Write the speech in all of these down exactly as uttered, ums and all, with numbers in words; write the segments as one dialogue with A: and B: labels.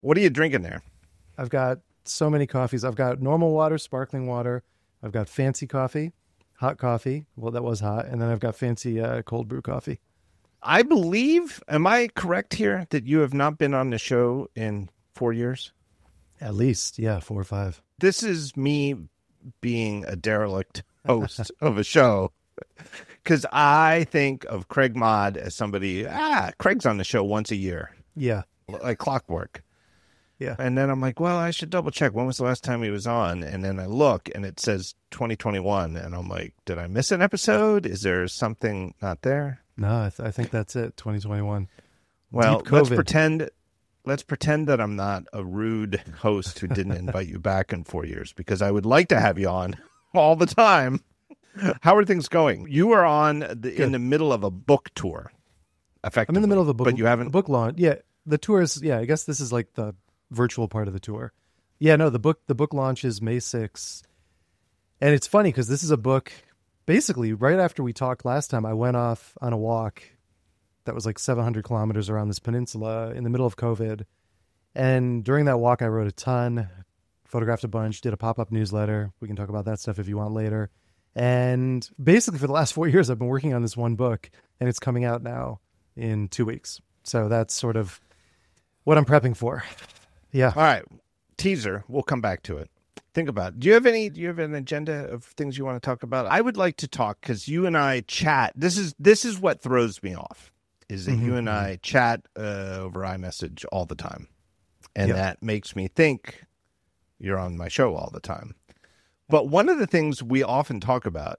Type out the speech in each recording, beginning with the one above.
A: What are you drinking there?
B: I've got so many coffees. I've got normal water, sparkling water. I've got fancy coffee, hot coffee. Well, that was hot. And then I've got fancy uh, cold brew coffee.
A: I believe, am I correct here, that you have not been on the show in four years?
B: At least, yeah, four or five.
A: This is me being a derelict host of a show, because I think of Craig Mod as somebody, ah, Craig's on the show once a year.
B: Yeah.
A: Like clockwork.
B: Yeah.
A: And then I'm like, well, I should double check. When was the last time he was on? And then I look and it says twenty twenty-one. And I'm like, did I miss an episode? Is there something not there?
B: No, I, th- I think that's it. twenty twenty-one.
A: Well, let's pretend, let's pretend that I'm not a rude host who didn't invite you back in four years, because I would like to have you on all the time. How are things going? You are on the, in the middle of a book tour. Effectively.
B: I'm in the middle of a book,
A: but you haven't
B: book launch. Yeah. The tour is, yeah, I guess this is like the virtual part of the tour. Yeah, no, the book, the book launch is May sixth. And it's funny because this is a book, basically right after we talked last time, I went off on a walk that was like seven hundred kilometers around this peninsula in the middle of COVID. And during that walk, I wrote a ton, photographed a bunch, did a pop-up newsletter. We can talk about that stuff if you want later. And basically for the last four years, I've been working on this one book, and it's coming out now in two weeks. So that's sort of what I'm prepping for. Yeah.
A: All right. Teaser. We'll come back to it. Think about it. Do you have any, do you have an agenda of things you want to talk about? I would like to talk, because you and I chat. This is, this is what throws me off, is that mm-hmm. you and I chat uh, over iMessage all the time. And yep. that makes me think you're on my show all the time. But one of the things we often talk about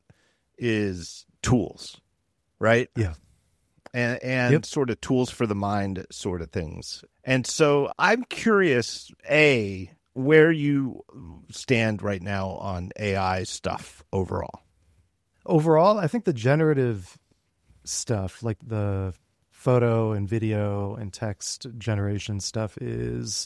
A: is tools, right?
B: Yeah.
A: And, and
B: yep.
A: sort of tools for the mind sort of things. And so I'm curious, A, where you stand right now on A I stuff overall.
B: Overall, I think the generative stuff, like the photo and video and text generation stuff, is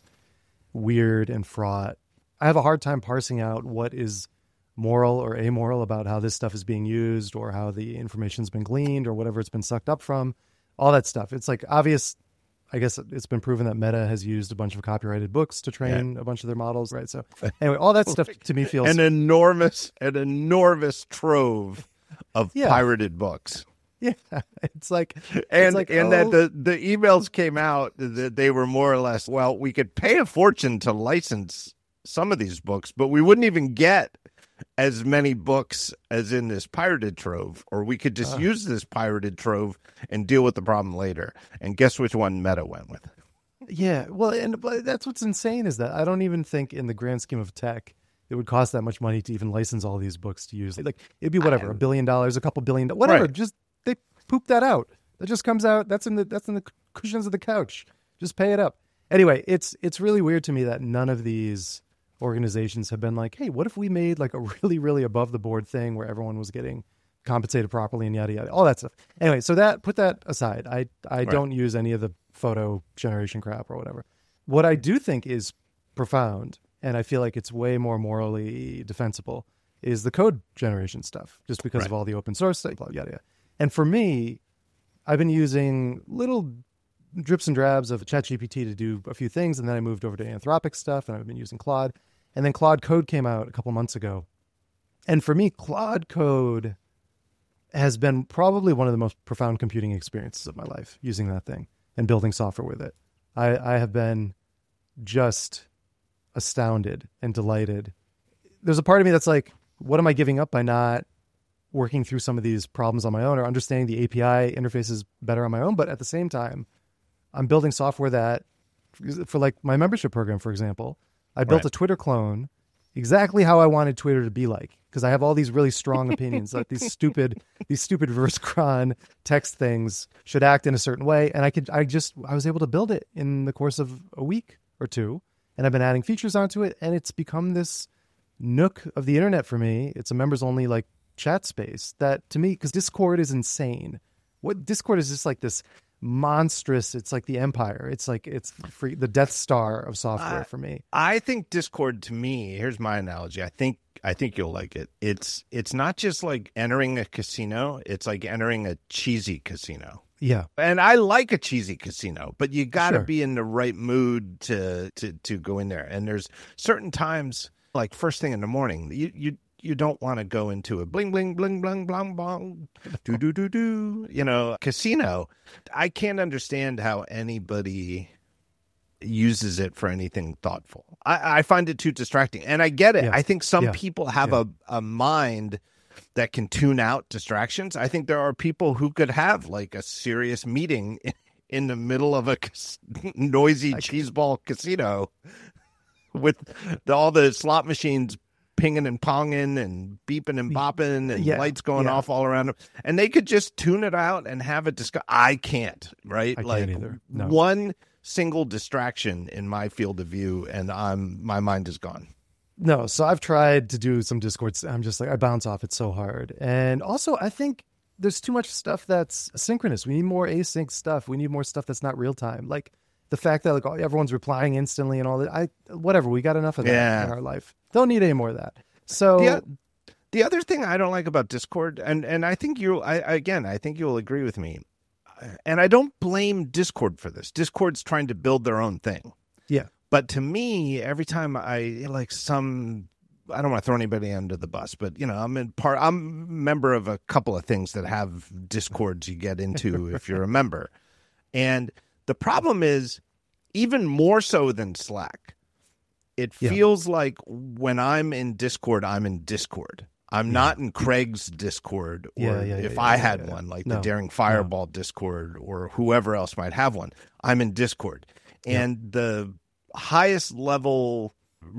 B: weird and fraught. I have a hard time parsing out what is moral or amoral about how this stuff is being used, or how the information's been gleaned, or whatever it's been sucked up from, all that stuff. It's like obvious. I guess it's been proven that Meta has used a bunch of copyrighted books to train yeah. a bunch of their models, right? So anyway, all that stuff to me feels
A: an enormous, an enormous trove of yeah. pirated books.
B: Yeah, it's like,
A: and
B: it's like,
A: and
B: oh.
A: that the the emails came out that they were more or less, well, we could pay a fortune to license some of these books, but we wouldn't even get as many books as in this pirated trove, or we could just uh. use this pirated trove and deal with the problem later. And guess which one Meta went with?
B: Yeah, well, and but that's what's insane, is that I don't even think in the grand scheme of tech it would cost that much money to even license all these books to use. Like, it'd be whatever, I, a billion dollars, a couple billion, whatever. Right. Just they poop that out. That just comes out. That's in the that's in the cushions of the couch. Just pay it up. Anyway, it's it's really weird to me that none of these organizations have been like, hey, what if we made like a really, really above the board thing where everyone was getting compensated properly and yada, yada, all that stuff. Anyway, so that, put that aside. I, I right. don't use any of the photo generation crap or whatever. What I do think is profound, and I feel like it's way more morally defensible, is the code generation stuff, just because right. of all the open source stuff, yada, yada. And for me, I've been using little drips and drabs of ChatGPT to do a few things, and then I moved over to Anthropic stuff, and I've been using Claude. And then Claude Code came out a couple months ago. And for me, Claude Code has been probably one of the most profound computing experiences of my life, using that thing and building software with it. I, I have been just astounded and delighted. There's a part of me that's like, what am I giving up by not working through some of these problems on my own, or understanding the A P I interfaces better on my own? But at the same time, I'm building software that, for like my membership program, for example, I built right. a Twitter clone exactly how I wanted Twitter to be like, because I have all these really strong opinions, like these stupid, these stupid verse cron text things should act in a certain way. And I could, I just, I was able to build it in the course of a week or two, and I've been adding features onto it, and it's become this nook of the internet for me. It's a members only like chat space that, to me, because Discord is insane. What Discord is just like this monstrous, it's like the empire, it's like it's free, the Death Star of software uh, for me.
A: I think Discord, to me, here's my analogy, I think I think you'll like it. It's it's not just like entering a casino, it's like entering a cheesy casino.
B: Yeah.
A: And I like a cheesy casino, but you got to
B: Sure.
A: be in the right mood to, to, to go in there. And there's certain times, like first thing in the morning, you, you, you don't want to go into a bling, bling, bling, bling, bling, bling, do, do, do, do, you know, casino. I can't understand how anybody uses it for anything thoughtful. I, I find it too distracting. And I get it.
B: Yes.
A: I think some
B: Yeah.
A: people have
B: Yeah.
A: a, a mind that can tune out distractions. I think there are people who could have like a serious meeting in the middle of a cas- noisy cheeseball casino with the, all the slot machines pinging and ponging and beeping and bopping and
B: Yeah,
A: lights going
B: yeah.
A: off all around them. And they could just tune it out and have a discuss. I can't, right?
B: I can't
A: like
B: either. No.
A: one single distraction in my field of view and I'm my mind is gone.
B: No, so I've tried to do some Discords. I'm just like, I bounce off it so hard. And also, I think there's too much stuff that's synchronous. We need more async stuff. We need more stuff that's not real time. Like the fact that like everyone's replying instantly and all that. I whatever. We got enough of that
A: Yeah.
B: in our life. Don't need any more of that. So
A: The, the other thing I don't like about Discord, and, and I think you, I again, I think you'll agree with me, and I don't blame Discord for this. Discord's trying to build their own thing.
B: yeah,
A: But to me, every time I like some, I don't want to throw anybody under the bus, but you know, I'm in part. I'm a member of a couple of things that have Discords you get into if you're a member, and the problem is even more so than Slack. It
B: Yeah.
A: feels like when I'm in Discord, I'm in Discord. I'm not in Craig's Discord, or
B: Yeah, yeah,
A: if
B: yeah,
A: I
B: yeah,
A: had
B: yeah.
A: one, like
B: No,
A: the Daring Fireball Discord, or whoever else might have one. I'm in Discord, and the highest level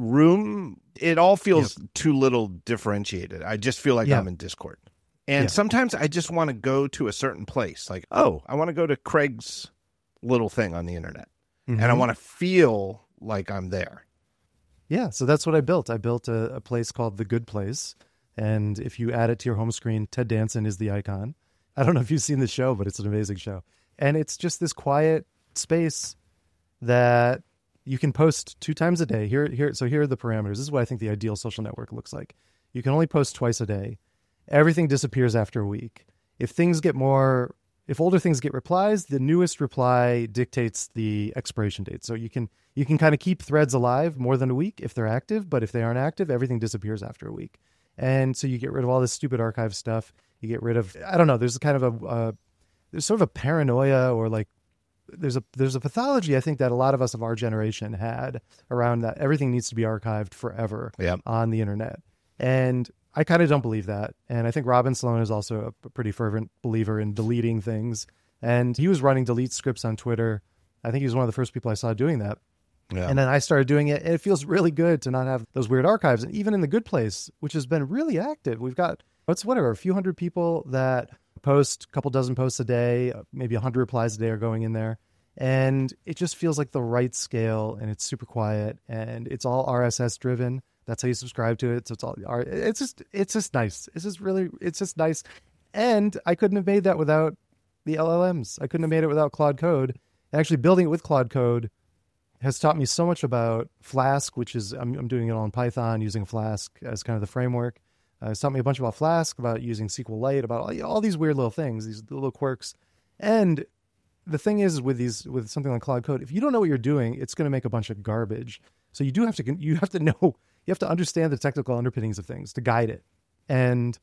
A: room, it all feels too little differentiated. I just feel like
B: Yeah.
A: I'm in Discord, and
B: Yeah.
A: sometimes I just want to go to a certain place. Like, oh, I want to go to Craig's little thing on the internet, and I
B: Mhm.
A: want to feel like I'm there.
B: Yeah, so that's what I built. I built a, a place called The Good Place. And if you add it to your home screen, Ted Danson is the icon. I don't know if you've seen the show, but it's an amazing show. And it's just this quiet space that you can post two times a day. Here, here. So here are the parameters. This is what I think the ideal social network looks like. You can only post twice a day. Everything disappears after a week. If things get more, if older things get replies, the newest reply dictates the expiration date. So you can you can kind of keep threads alive more than a week if they're active, but if they aren't active, everything disappears after a week. And so you get rid of all this stupid archive stuff. You get rid of, I don't know, there's kind of a, uh, there's sort of a paranoia or like, there's a, there's a pathology I think that a lot of us of our generation had around that everything needs to be archived forever
A: Yep.
B: on the internet. And I kind of don't believe that. And I think Robin Sloan is also a pretty fervent believer in deleting things. And he was running delete scripts on Twitter. I think he was one of the first people I saw doing that.
A: Yeah.
B: And then I started doing it, and it feels really good to not have those weird archives. And even in The Good Place, which has been really active, we've got, what's whatever, a few hundred people that post a couple dozen posts a day, maybe a hundred replies a day are going in there. And it just feels like the right scale, and it's super quiet, and it's all R S S driven. That's how you subscribe to it. So it's all, it's just, it's just nice. It's just really, it's just nice. And I couldn't have made that without the L L Ms. I couldn't have made it without Claude Code. Actually, building it with Claude Code has taught me so much about Flask, which is, I'm, I'm doing it all in Python, using Flask as kind of the framework. Uh, it's taught me a bunch about Flask, about using SQLite, about all, all these weird little things, these little quirks. And the thing is with these, with something like Claude Code, if you don't know what you're doing, it's going to make a bunch of garbage. So you do have to, you have to know, you have to understand the technical underpinnings of things to guide it. And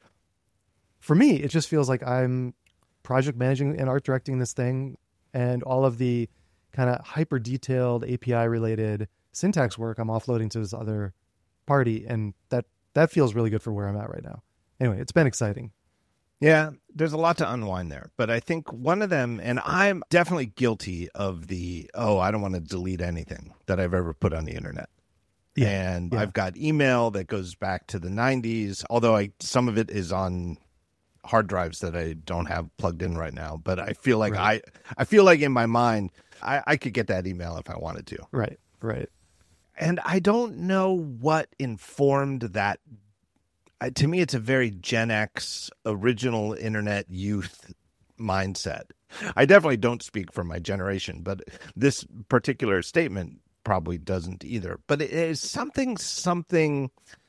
B: for me, it just feels like I'm project managing and art directing this thing, and all of the kind of hyper detailed A P I related syntax work I'm offloading to this other party. And that, that feels really good for where I'm at right now. Anyway, it's been exciting.
A: Yeah, there's a lot to unwind there. But I think one of them, and I'm definitely guilty of the, oh, I don't want to delete anything that I've ever put on the internet.
B: Yeah,
A: And
B: yeah.
A: I've got email that goes back to the nineties, although I some of it is on hard drives that I don't have plugged in right now. But I feel like
B: Right.
A: I, I feel like in my mind, I, I could get that email if I wanted to.
B: Right, right.
A: And I don't know what informed that. Uh, to me, it's a very Gen X, original internet youth mindset. I definitely don't speak for my generation, but this particular statement probably doesn't either. But it is something, something,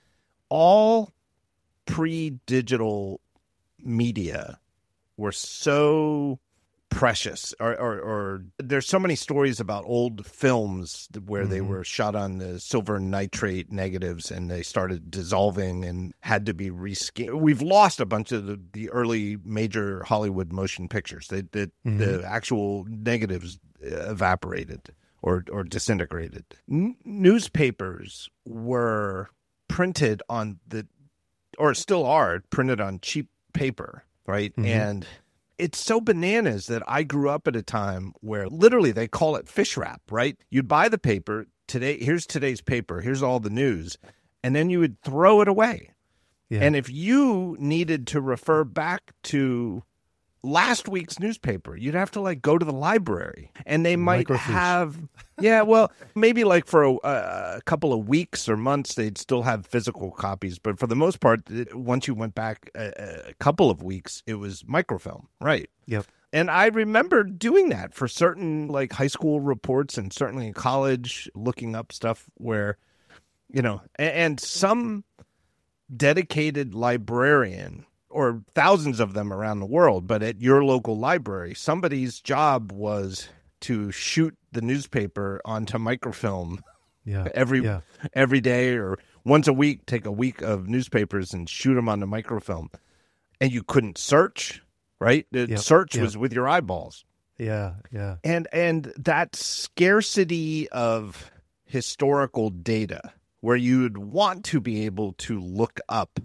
A: all pre-digital media were so precious, or, or, or there's so many stories about old films where mm-hmm. they were shot on the silver nitrate negatives and they started dissolving and had to be rescanned. We've lost a bunch of the, the early major Hollywood motion pictures. They, the, mm-hmm. the actual negatives evaporated or, or disintegrated. N- newspapers were printed on the, or still are printed on cheap paper, right? Mm-hmm. And it's so bananas that I grew up at a time where literally they call it fish wrap, right? You'd buy the paper today. Here's today's paper. Here's all the news. And then you would throw it away. Yeah. And if you needed to refer back to last week's newspaper, you'd have to like go to the library, and they might Microfiche. have, yeah, well, maybe like for a, a couple of weeks or months, they'd still have physical copies. But for the most part, once you went back a, a couple of weeks, it was microfilm, right?
B: Yep.
A: And I remember doing that for certain like high school reports, and certainly in college, looking up stuff where, you know, and, and some dedicated librarian, or thousands of them around the world, but at your local library, somebody's job was to shoot the newspaper onto microfilm
B: yeah.
A: every
B: yeah.
A: every day or once a week, take a week of newspapers and shoot them onto microfilm. And you couldn't search, right? The
B: yep.
A: search
B: yep.
A: was with your eyeballs.
B: Yeah, yeah.
A: And and that scarcity of historical data where you'd want to be able to look up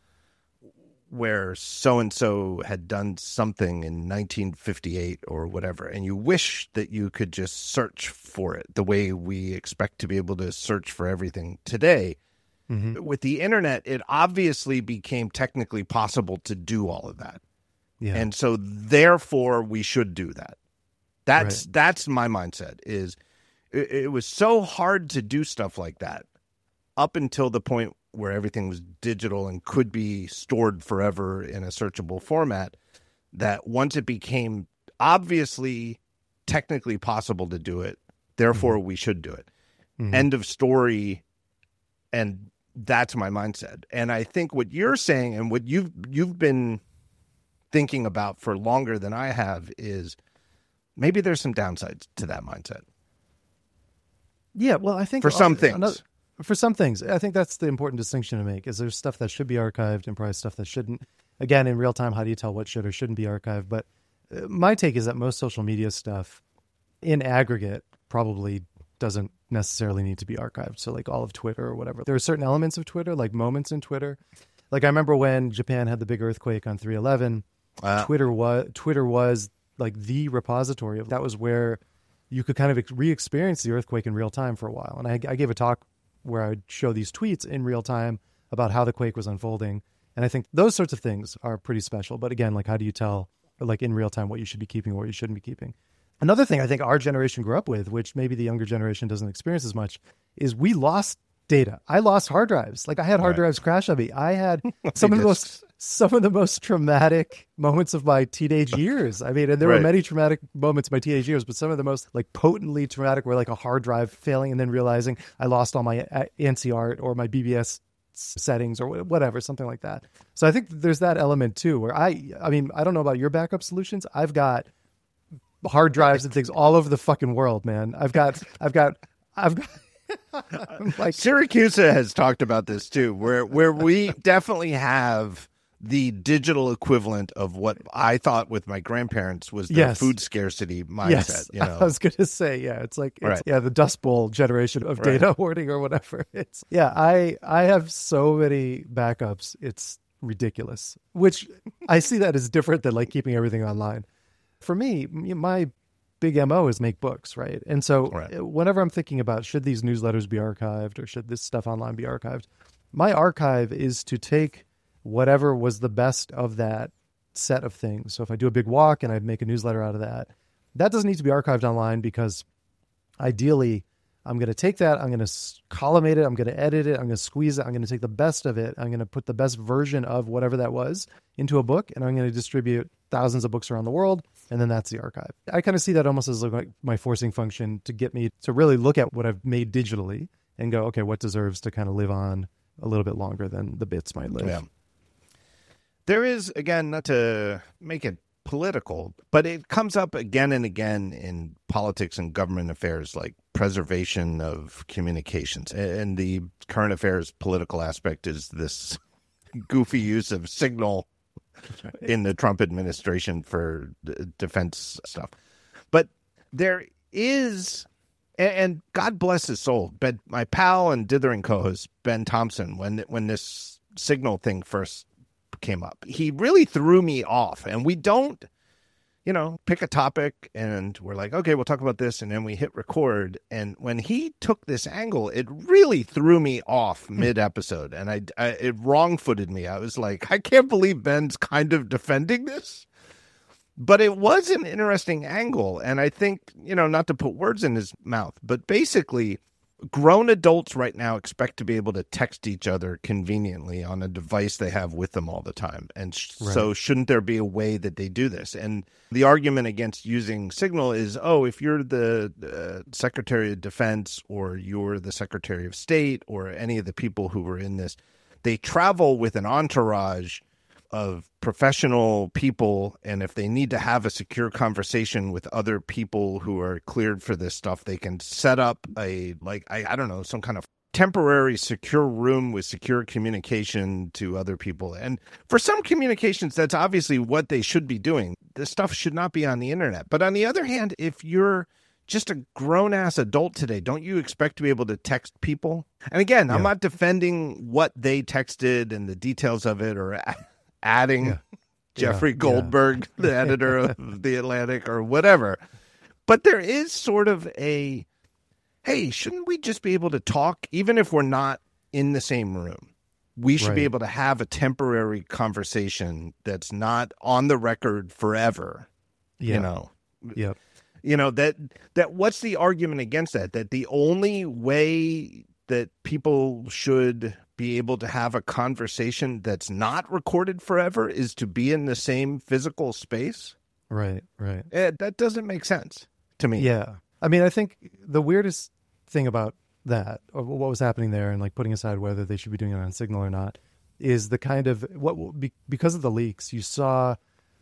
A: where so-and-so had done something in nineteen fifty-eight or whatever, and you wish that you could just search for it the way we expect to be able to search for everything today. Mm-hmm. With the internet, it obviously became technically possible to do all of that.
B: Yeah.
A: And so therefore we should do that. That's right. That's my mindset, is it, it was so hard to do stuff like that up until the point where everything was digital and could be stored forever in a searchable format, that once it became obviously technically possible to do it, therefore mm-hmm. we should do it. Mm-hmm. End of story. And that's my mindset. And I think what you're saying and what you've you've been thinking about for longer than I have is maybe there's some downsides to that mindset.
B: Yeah, well, I think
A: for some things.
B: Another, For some things, I think that's the important distinction to make, is there's stuff that should be archived and probably stuff that shouldn't. Again, in real time, how do you tell what should or shouldn't be archived? But my take is that most social media stuff in aggregate probably doesn't necessarily need to be archived. So like all of Twitter or whatever. There are certain elements of Twitter, like moments in Twitter. Like I remember when Japan had the big earthquake on three eleven, wow. Twitter was Twitter was like the repository of that. Was where you could kind of re-experience the earthquake in real time for a while. And I, I gave a talk where I would show these tweets in real time about how the quake was unfolding. And I think those sorts of things are pretty special. But again, like how do you tell, like in real time, what you should be keeping or what you shouldn't be keeping? Another thing I think our generation grew up with, which maybe the younger generation doesn't experience as much, is we lost data. I lost hard drives. Like I had hard right. drives crash on me. I had some of the most some of the most traumatic moments of my teenage years. I mean, and there right. were many traumatic moments in my teenage years, but some of the most like potently traumatic were like a hard drive failing and then realizing I lost all my ANSI art or my B B S settings or whatever, something like that. So I think there's that element too, where I, I mean, I don't know about your backup solutions. I've got hard drives and things all over the fucking world, man. I've got, I've got, I've got.
A: like Syracuse has talked about this too, where where we definitely have the digital equivalent of what I thought with my grandparents was the
B: yes.
A: food scarcity mindset.
B: Yes.
A: You know?
B: I was going to say, yeah, it's like, it's,
A: right.
B: yeah, the Dust Bowl generation of data
A: right.
B: hoarding or whatever. It's yeah, I I have so many backups, it's ridiculous. Which I see that as different than like keeping everything online. For me, my big M O is make books, right? And so
A: right.
B: whenever I'm thinking about should these newsletters be archived or should this stuff online be archived, my archive is to take whatever was the best of that set of things. So if I do a big walk and I make a newsletter out of that, that doesn't need to be archived online, because ideally I'm going to take that, I'm going to collimate it, I'm going to edit it, I'm going to squeeze it, I'm going to take the best of it, I'm going to put the best version of whatever that was into a book, and I'm going to distribute thousands of books around the world, and then that's the archive. I kind of see that almost as like my forcing function to get me to really look at what I've made digitally and go, okay, what deserves to kind of live on a little bit longer than the bits might live.
A: Yeah. There is, again, not to make it political, but it comes up again and again in politics and government affairs, like preservation of communications. And the current affairs political aspect is this goofy use of Signal in the Trump administration for defense stuff. But there is, and God bless his soul, but my pal and dithering co-host Ben Thompson, when when this Signal thing first came up, he really threw me off. And we don't, you know, pick a topic and we're like, okay, we'll talk about this. And then we hit record. And when he took this angle, it really threw me off mid episode. And I, I, it wrong footed me. I was like, I can't believe Ben's kind of defending this. But it was an interesting angle. And I think, you know, not to put words in his mouth, but basically grown adults right now expect to be able to text each other conveniently on a device they have with them all the time. And sh- right. so shouldn't there be a way that they do this? And the argument against using Signal is, oh, if you're the uh, Secretary of Defense or you're the Secretary of State or any of the people who were in this, they travel with an entourage of professional people, and if they need to have a secure conversation with other people who are cleared for this stuff, they can set up a, like, I, I don't know, some kind of temporary secure room with secure communication to other people. And for some communications, that's obviously what they should be doing. This stuff should not be on the internet. But on the other hand, if you're just a grown-ass adult today, don't you expect to be able to text people? And again, yeah. I'm not defending what they texted and the details of it, or adding yeah. Jeffrey yeah. Goldberg, yeah. the editor of The Atlantic, or whatever. But there is sort of a, hey, shouldn't we just be able to talk, even if we're not in the same room? We should right. be able to have a temporary conversation that's not on the record forever. Yeah. You know?
B: Yep.
A: You know, that, that what's the argument against that? That the only way that people should be able to have a conversation that's not recorded forever is to be in the same physical space?
B: Right, right.
A: It, that doesn't make sense to me.
B: Yeah. I mean, I think the weirdest thing about that, or what was happening there, and like putting aside whether they should be doing it on Signal or not, is the kind of, what because of the leaks, you saw,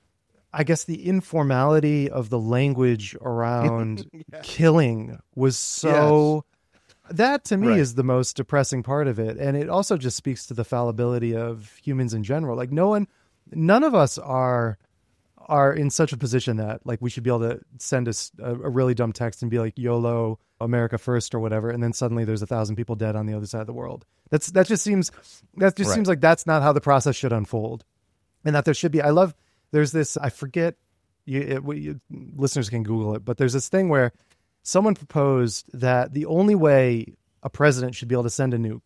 B: I guess, the informality of the language around yeah. killing was so... Yes. That, to me, right. is the most depressing part of it. And it also just speaks to the fallibility of humans in general. Like, no one, none of us are are in such a position that, like, we should be able to send us a, a really dumb text and be like, YOLO, America first, or whatever. And then suddenly there's a thousand people dead on the other side of the world. That's That just seems, that just right. seems like that's not how the process should unfold. And that there should be, I love, there's this, I forget, you, it, you, listeners can Google it, but there's this thing where someone proposed that the only way a president should be able to send a nuke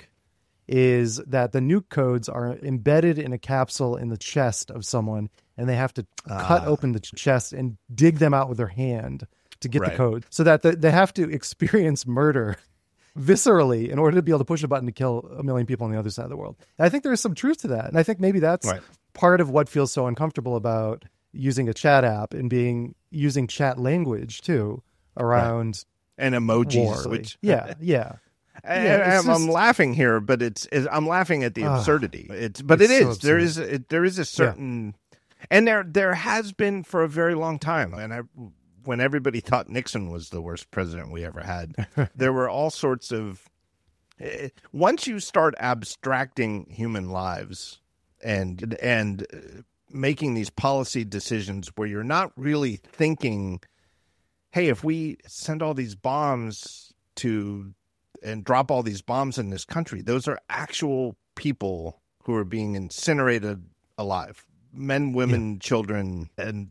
B: is that the nuke codes are embedded in a capsule in the chest of someone, and they have to uh, cut open the chest and dig them out with their hand to get right. the code, so that the, they have to experience murder viscerally in order to be able to push a button to kill a million people on the other side of the world. And I think there is some truth to that. And I think maybe that's right. part of what feels so uncomfortable about using a chat app and being using chat language too. Around
A: right. and emojis, which
B: yeah, yeah.
A: I,
B: yeah
A: I'm, just... I'm laughing here, but it's, it's I'm laughing at the uh, absurdity. It's but it's it is so there is it, there is a certain, yeah. and there there has been for a very long time. And I, when everybody thought Nixon was the worst president we ever had, there were all sorts of. Once you start abstracting human lives and and making these policy decisions where you're not really thinking, hey, if we send all these bombs to and drop all these bombs in this country, those are actual people who are being incinerated alive, men, women, yeah. children. And,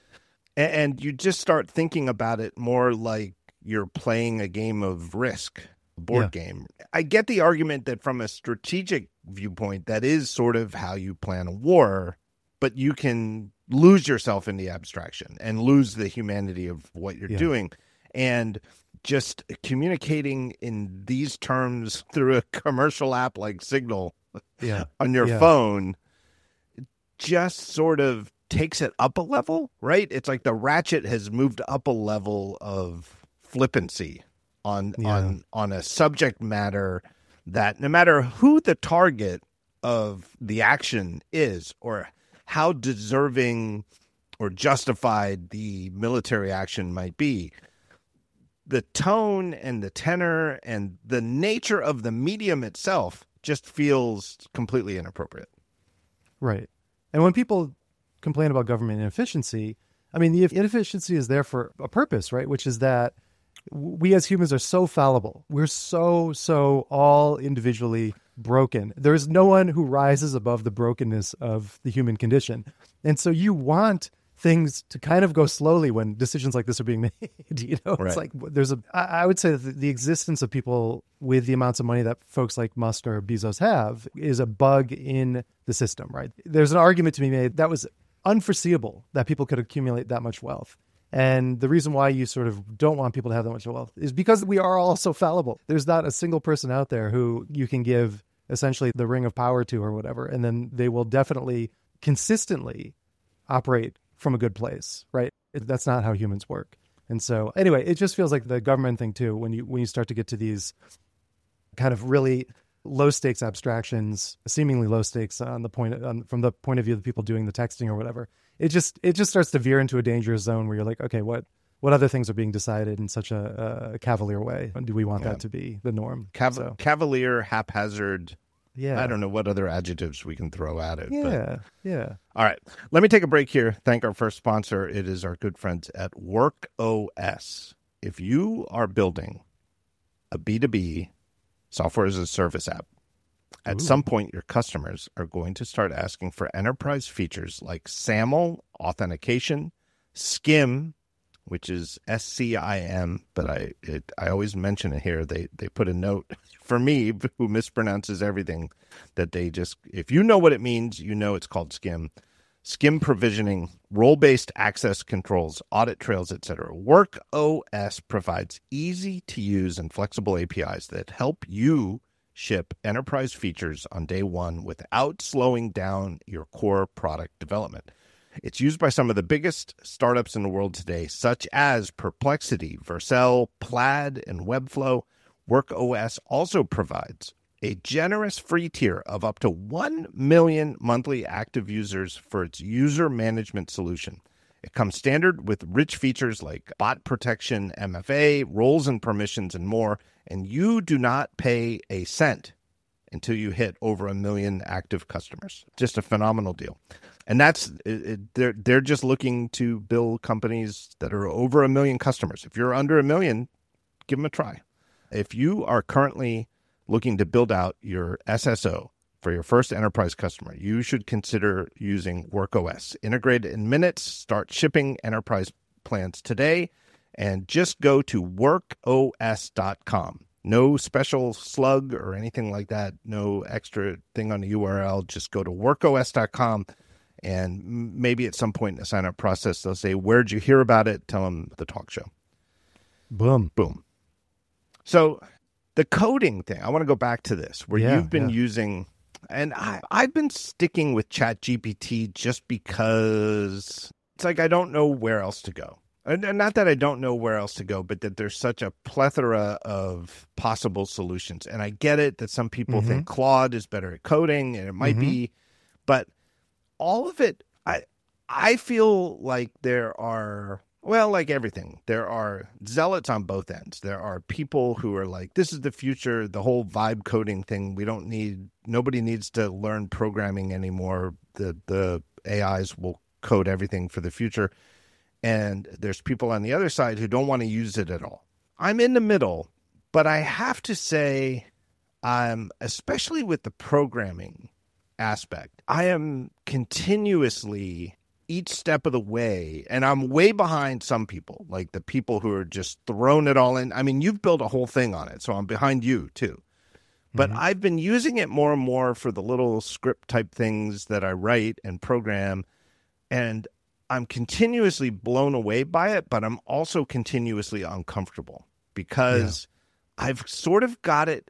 A: and you just start thinking about it more like you're playing a game of Risk, a board yeah. game. I get the argument that from a strategic viewpoint, that is sort of how you plan a war, but you can lose yourself in the abstraction and lose the humanity of what you're yeah. doing. And just communicating in these terms through a commercial app like Signal
B: yeah.
A: on your
B: yeah.
A: phone just sort of takes it up a level, right? It's like the ratchet has moved up a level of flippancy on yeah. on on a subject matter that no matter who the target of the action is or how deserving or justified the military action might be, the tone and the tenor and the nature of the medium itself just feels completely inappropriate.
B: Right. And when people complain about government inefficiency, I mean, the inefficiency is there for a purpose, right? Which is that we as humans are so fallible. We're so, so all individually broken. There's no one who rises above the brokenness of the human condition. And so you want things to kind of go slowly when decisions like this are being made. You know,
A: right.
B: It's like there's a, I would say that the existence of people with the amounts of money that folks like Musk or Bezos have is a bug in the system, right? There's an argument to be made that was unforeseeable that people could accumulate that much wealth. And the reason why you sort of don't want people to have that much wealth is because we are all so fallible. There's not a single person out there who you can give essentially the ring of power to or whatever, and then they will definitely consistently operate from a good place, right? It, that's not how humans work. And so anyway, it just feels like the government thing too, when you when you start to get to these kind of really low stakes abstractions, seemingly low stakes on the point on, from the point of view of the people doing the texting or whatever. It just it just starts to veer into a dangerous zone where you're like, okay, what what other things are being decided in such a, a cavalier way? Do we want yeah. that to be the norm?
A: Cav-
B: so.
A: Cavalier, haphazard.
B: Yeah.
A: I don't know what other adjectives we can throw at it.
B: Yeah.
A: But.
B: Yeah.
A: All right. Let me take a break here. Thank our first sponsor. It is our good friends at WorkOS. If you are building a B two B software as a service app, at Ooh. some point your customers are going to start asking for enterprise features like SAML authentication, SCIM, which is S C I M, but I it, I always mention it here. They they put a note for me who mispronounces everything that they just, if you know what it means, you know it's called SCIM. SCIM provisioning, role-based access controls, audit trails, et cetera. WorkOS provides easy-to-use and flexible A P Is that help you ship enterprise features on day one without slowing down your core product development. It's used by some of the biggest startups in the world today, such as Perplexity, Vercel, Plaid, and Webflow. WorkOS also provides a generous free tier of up to one million monthly active users for its user management solution. It comes standard with rich features like bot protection, M F A, roles and permissions, and more, and you do not pay a cent until you hit over a million active customers. Just a phenomenal deal. And that's, it, it, they're, they're just looking to build companies that are over a million customers. If you're under a million, give them a try. If you are currently looking to build out your S S O for your first enterprise customer, you should consider using WorkOS. Integrate in minutes, start shipping enterprise plans today, and just go to work O S dot com. No special slug or anything like that. No extra thing on the U R L. Just go to work O S dot com, and maybe at some point in the sign-up process, they'll say, where'd you hear about it? Tell them the talk show.
B: Boom.
A: Boom. So the coding thing, I want to go back to this, where
B: yeah,
A: you've been
B: yeah.
A: using, and I, I've been sticking with ChatGPT just because it's like I don't know where else to go. And not that I don't know where else to go, but that there's such a plethora of possible solutions. And I get it that some people mm-hmm. think Claude is better at coding, and it might mm-hmm. be, but all of it, I I feel like there are, well, like everything, there are zealots on both ends. There are people who are like, this is the future, the whole vibe coding thing. We don't need, nobody needs to learn programming anymore. The the A Is will code everything for the future. And there's people on the other side who don't want to use it at all. I'm in the middle, but I have to say, um, especially with the programming aspect, I am continuously, each step of the way, and I'm way behind some people, like the people who are just throwing it all in. I mean, you've built a whole thing on it, so I'm behind you too. But mm-hmm. I've been using it more and more for the little script type things that I write and program, and I'm continuously blown away by it, but I'm also continuously uncomfortable because yeah. I've sort of got it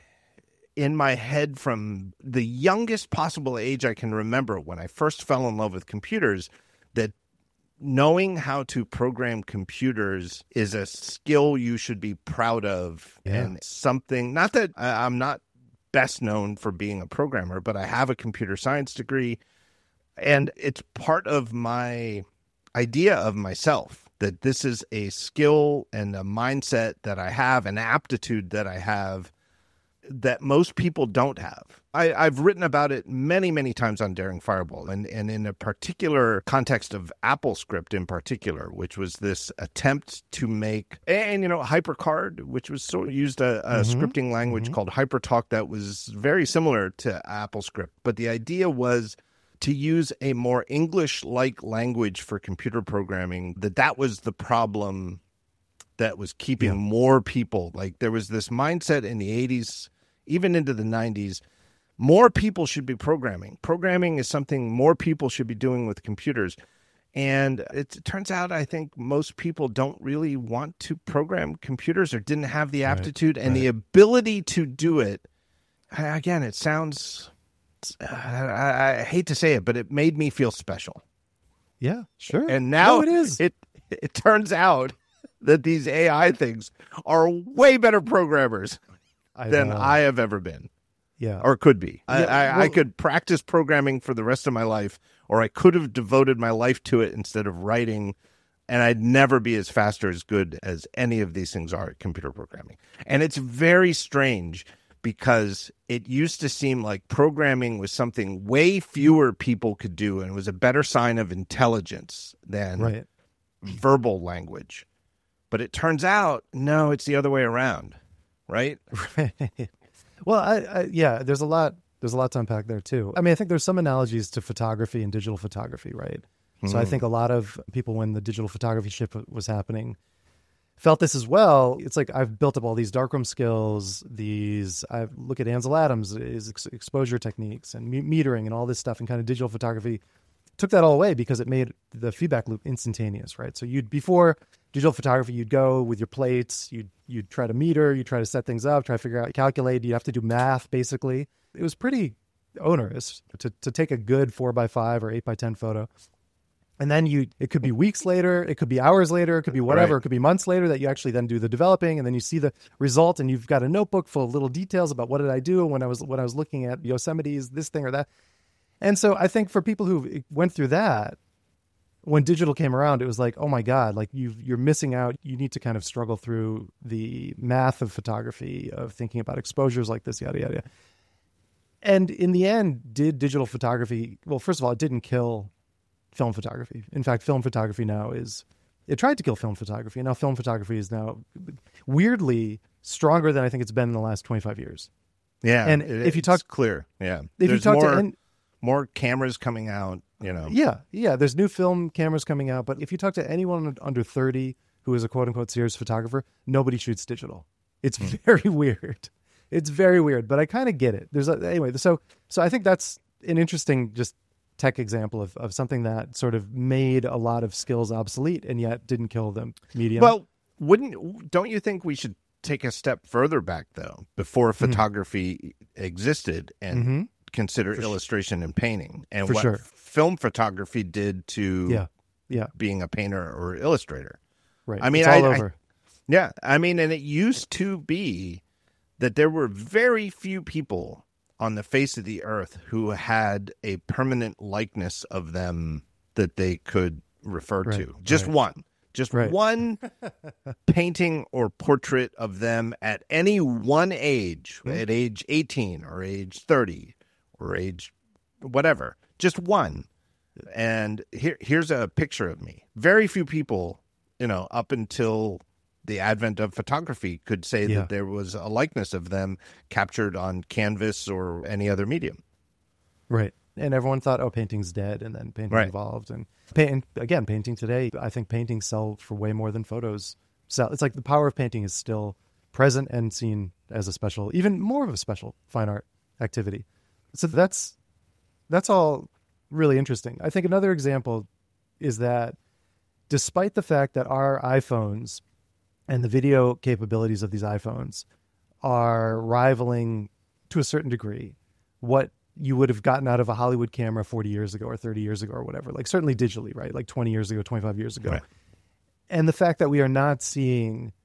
A: in my head from the youngest possible age I can remember when I first fell in love with computers, that knowing how to program computers is a skill you should be proud of yeah. and something, not that I'm not best known for being a programmer, but I have a computer science degree. And it's part of my idea of myself, that this is a skill and a mindset that I have, an aptitude that I have that most people don't have. I, I've written about it many, many times on Daring Fireball, and, and in a particular context of AppleScript in particular, which was this attempt to make, and, you know, HyperCard, which was sort of used a, a mm-hmm. scripting language mm-hmm. called HyperTalk that was very similar to AppleScript. But the idea was to use a more English-like language for computer programming, that that was the problem that was keeping yeah. more people. Like, there was this mindset in the eighties, even into the nineties, more people should be programming. Programming is something more people should be doing with computers. And it, it turns out, I think most people don't really want to program computers or didn't have the aptitude right, and right. the ability to do it. Again, it sounds, I, I hate to say it, but it made me feel special.
B: Yeah, sure.
A: And now
B: no, it is.
A: It, it turns out that these A I things are way better programmers I than know. I have ever been.
B: Yeah.
A: Or could be.
B: Yeah,
A: I, I,
B: well,
A: I could practice programming for the rest of my life, or I could have devoted my life to it instead of writing, and I'd never be as fast or as good as any of these things are at computer programming. And it's very strange because it used to seem like programming was something way fewer people could do, and it was a better sign of intelligence than
B: right.
A: verbal language. But it turns out, no, it's the other way around, right?
B: Right. Well, I, I, yeah, there's a lot. There's a lot to unpack there too. I mean, I think there's some analogies to photography and digital photography, right? Mm. So I think a lot of people, when the digital photography shift was happening, felt this as well. It's like, I've built up all these darkroom skills. These I look at Ansel Adams, his ex- exposure techniques and me- metering and all this stuff, and kind of digital photography took that all away because it made the feedback loop instantaneous, right? So you'd before digital photography, you'd go with your plates, you'd you'd try to meter, you try to set things up, try to figure out, calculate. You have to do math, basically. It was pretty onerous to to take a good four by five or eight by ten photo, and then you it could be weeks later, it could be hours later, it could be whatever, right. It could be months later that you actually then do the developing, and then you see the result, and you've got a notebook full of little details about what did I do when I was when I was looking at Yosemite's this thing or that. And so I think for people who went through that, when digital came around, it was like, oh my God, like you you're missing out. You need to kind of struggle through the math of photography, of thinking about exposures like this, yada, yada. And in the end, did digital photography, well, first of all, it didn't kill film photography. In fact, film photography now is, it tried to kill film photography. And now film photography is now weirdly stronger than I think it's been in the last twenty-five years.
A: Yeah.
B: And
A: it,
B: if you talk
A: clear, yeah.
B: If
A: There's
B: you talk
A: more,
B: to, and,
A: more cameras coming out, you know.
B: Yeah, yeah. There's new film cameras coming out, but if you talk to anyone under thirty who is a quote unquote serious photographer, nobody shoots digital. It's mm. very weird. It's very weird, but I kind of get it. There's a, anyway. So, so I think that's an interesting just tech example of, of something that sort of made a lot of skills obsolete and yet didn't kill the medium.
A: Well, wouldn't don't you think we should take a step further back though, before photography mm-hmm. existed, and mm-hmm. consider for illustration sure. and painting, and
B: for
A: what
B: sure.
A: film photography did to
B: yeah. Yeah.
A: being a painter or illustrator.
B: Right.
A: I mean,
B: it's all
A: I,
B: over.
A: I, yeah. I mean, and it used to be that there were very few people on the face of the earth who had a permanent likeness of them that they could refer
B: right.
A: to. Just
B: right.
A: one. Just
B: right.
A: one painting or portrait of them at any one age, mm-hmm. at age eighteen or age thirty or age whatever. Just one. And here, here's a picture of me. Very few people, you know, up until the advent of photography could say
B: yeah.
A: that there was a likeness of them captured on canvas or any other medium.
B: Right. And everyone thought, oh, painting's dead, and then painting
A: right.
B: evolved. And paint, again, painting today, I think paintings sell for way more than photos sell. It's like the power of painting is still present and seen as a special, even more of a special fine art activity. So that's that's all really interesting. I think another example is that despite the fact that our iPhones and the video capabilities of these iPhones are rivaling to a certain degree what you would have gotten out of a Hollywood camera forty years ago or thirty years ago or whatever, like certainly digitally, right? Like twenty years ago, twenty-five years ago.
A: Right.
B: And the fact that we are not seeing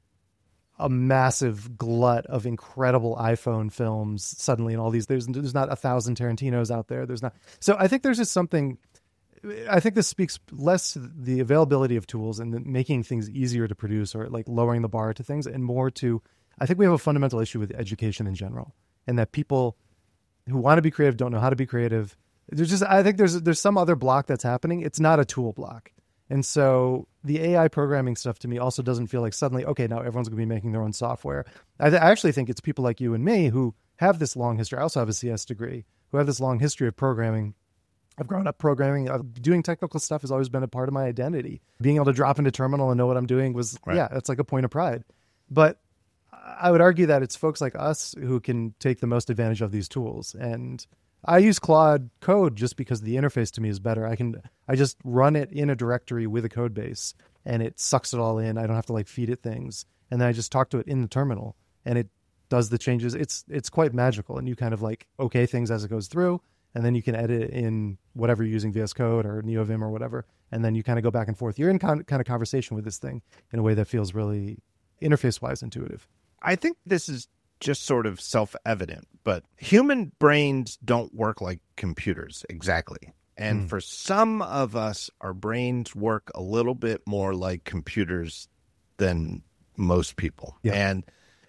B: a massive glut of incredible iPhone films suddenly and all these, there's, there's not a thousand Tarantinos out there. There's not. So I think there's just something I think this speaks less to the availability of tools and the making things easier to produce or like lowering the bar to things, and more to, I think we have a fundamental issue with education in general, and that people who want to be creative don't know how to be creative. There's just, I think there's there's some other block that's happening. It's not a tool block. And so the A I programming stuff to me also doesn't feel like suddenly, okay, now everyone's going to be making their own software. I, th- I actually think it's people like you and me who have this long history. I also have a C S degree, who have this long history of programming. I've grown up programming. Uh, doing technical stuff has always been a part of my identity. Being able to drop into terminal and know what I'm doing was, right. yeah, it's like a point of pride. But I would argue that it's folks like us who can take the most advantage of these tools. And I use Claude Code just because the interface to me is better. I can, I just run it in a directory with a code base and it sucks it all in. I don't have to like feed it things. And then I just talk to it in the terminal and it does the changes. It's, it's quite magical. And you kind of like, okay, things as it goes through. And then you can edit in whatever you're using, V S Code or NeoVim or whatever. And then you kind of go back and forth. You're in con- kind of conversation with this thing in a way that feels really interface-wise intuitive.
A: I think this is just sort of self-evident, but human brains don't work like computers exactly. And mm. for some of us, our brains work a little bit more like computers than most people.
B: Yeah.
A: And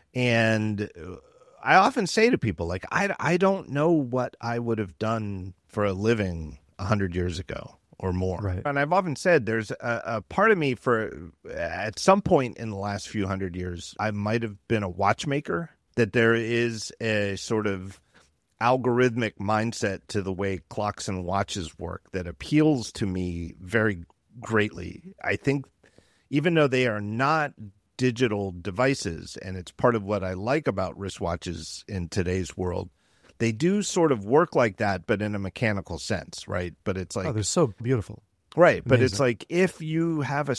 A: and I often say to people, like, I, I don't know what I would have done for a living one hundred years ago or more.
B: Right.
A: And I've often said there's a, a part of me for at some point in the last few hundred years, I might have been a watchmaker, that there is a sort of algorithmic mindset to the way clocks and watches work that appeals to me very greatly. I think even though they are not digital devices, and it's part of what I like about wristwatches in today's world, they do sort of work like that, but in a mechanical sense, right? But it's like,
B: oh, they're so beautiful.
A: Right. But
B: Amazing.
A: It's like if you have a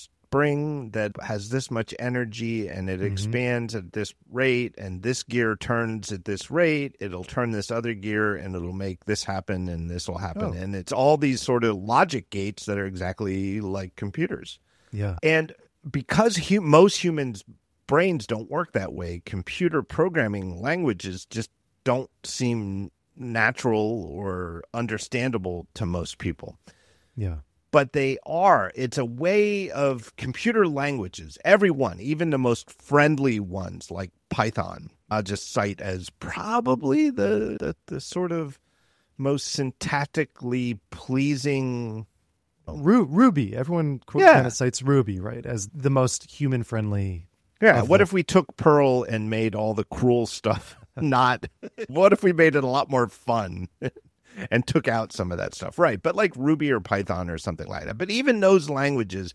A: spring that has this much energy and it mm-hmm. expands at this rate and this gear turns at this rate, it'll turn this other gear and it'll make this happen and this will happen. Oh. And it's all these sort of logic gates that are exactly like computers.
B: Yeah.
A: And because hu- most humans' brains don't work that way, computer programming languages just don't seem natural or understandable to most people.
B: Yeah.
A: But they are. It's a way of computer languages. Everyone, even the most friendly ones like Python, I'll just cite as probably the, the, the sort of most syntactically pleasing.
B: Ru- Ruby. Everyone
A: yeah.
B: kind of cites Ruby, right, as the most human-friendly.
A: Yeah. What the... if we took Perl and made all the cruel stuff not? What if we made it a lot more fun and took out some of that stuff? Right. But like Ruby or Python or something like that. But even those languages,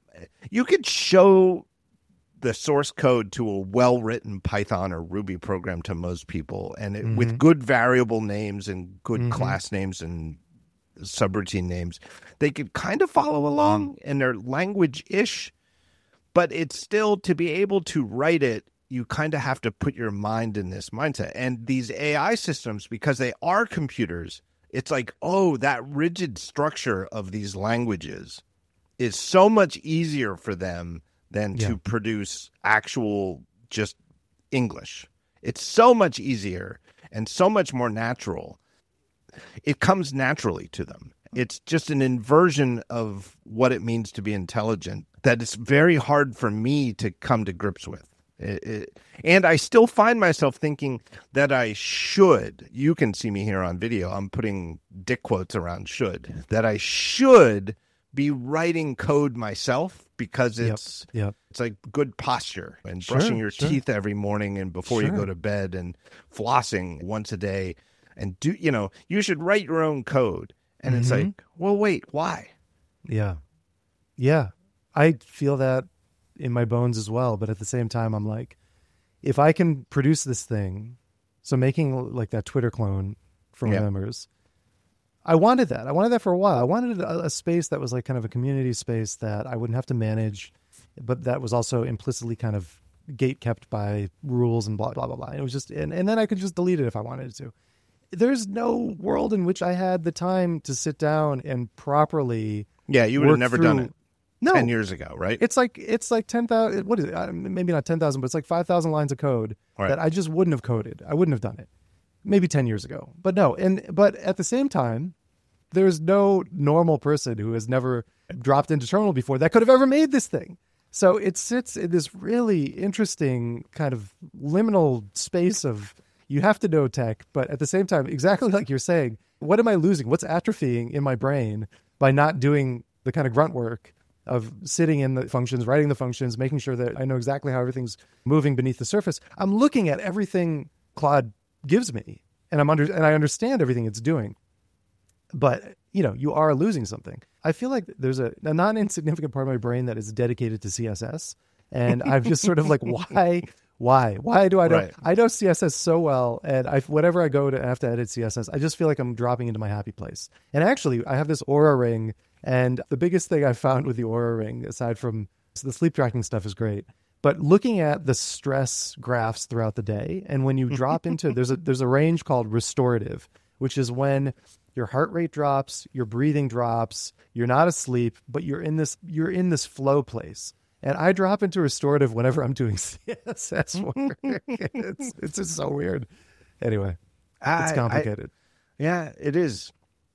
A: you could show the source code to a well-written Python or Ruby program to most people, and it, mm-hmm. with good variable names and good mm-hmm. class names and subroutine names, they could kind of follow along and they're language-ish, but it's still, to be able to write it, you kind of have to put your mind in this mindset. And these A I systems, because they are computers, it's like, oh, that rigid structure of these languages is so much easier for them than yeah. to produce actual just English. It's so much easier and so much more natural. It comes naturally to them. It's just an inversion of what it means to be intelligent that it's very hard for me to come to grips with. It, it, and I still find myself thinking that I should, you can see me here on video, I'm putting dick quotes around should, that I should be writing code myself because it's
B: yep, yep.
A: it's like good posture and
B: sure,
A: brushing your
B: sure.
A: teeth every morning and before
B: sure.
A: you go to bed and flossing once a day and do, you know, you should write your own code. And mm-hmm. it's like, well, wait, why?
B: Yeah. Yeah. I feel that in my bones as well. But at the same time, I'm like, if I can produce this thing, so making like that Twitter clone for
A: yeah.
B: members, I wanted that. I wanted that for a while. I wanted a, a space that was like kind of a community space that I wouldn't have to manage, but that was also implicitly kind of gate kept by rules and blah, blah, blah, blah. It was just, and, and then I could just delete it if I wanted to. There's no world in which I had the time to sit down and properly.
A: Yeah, you would have never
B: through...
A: done it.
B: No,
A: ten years ago, right?
B: It's like it's like ten thousand. What is it? Maybe not ten thousand, but it's like five thousand lines of code
A: right.
B: that I just wouldn't have coded. I wouldn't have done it. Maybe ten years ago, but no. And but at the same time, there's no normal person who has never dropped into terminal before that could have ever made this thing. So it sits in this really interesting kind of liminal space of you have to know tech, but at the same time, exactly like you're saying, what am I losing? What's atrophying in my brain by not doing the kind of grunt work of sitting in the functions, writing the functions, making sure that I know exactly how everything's moving beneath the surface? I'm looking at everything Claude gives me, and I'm under and I understand everything it's doing. But, you know, you are losing something. I feel like there's a, a not insignificant part of my brain that is dedicated to C S S. And I'm just sort of like, why, why, why do I know? Right. I know C S S so well. And I, whenever I go to have to edit C S S, I just feel like I'm dropping into my happy place. And actually, I have this Aura ring. And the biggest thing I found with the Aura ring, aside from so the sleep tracking stuff is great, but looking at the stress graphs throughout the day. And when you drop into, there's a, there's a range called restorative, which is when your heart rate drops, your breathing drops, you're not asleep, but you're in this you're in this flow place. And I drop into restorative whenever I'm doing C S S work. it's it's just so weird. Anyway, it's complicated.
A: I, yeah, it is.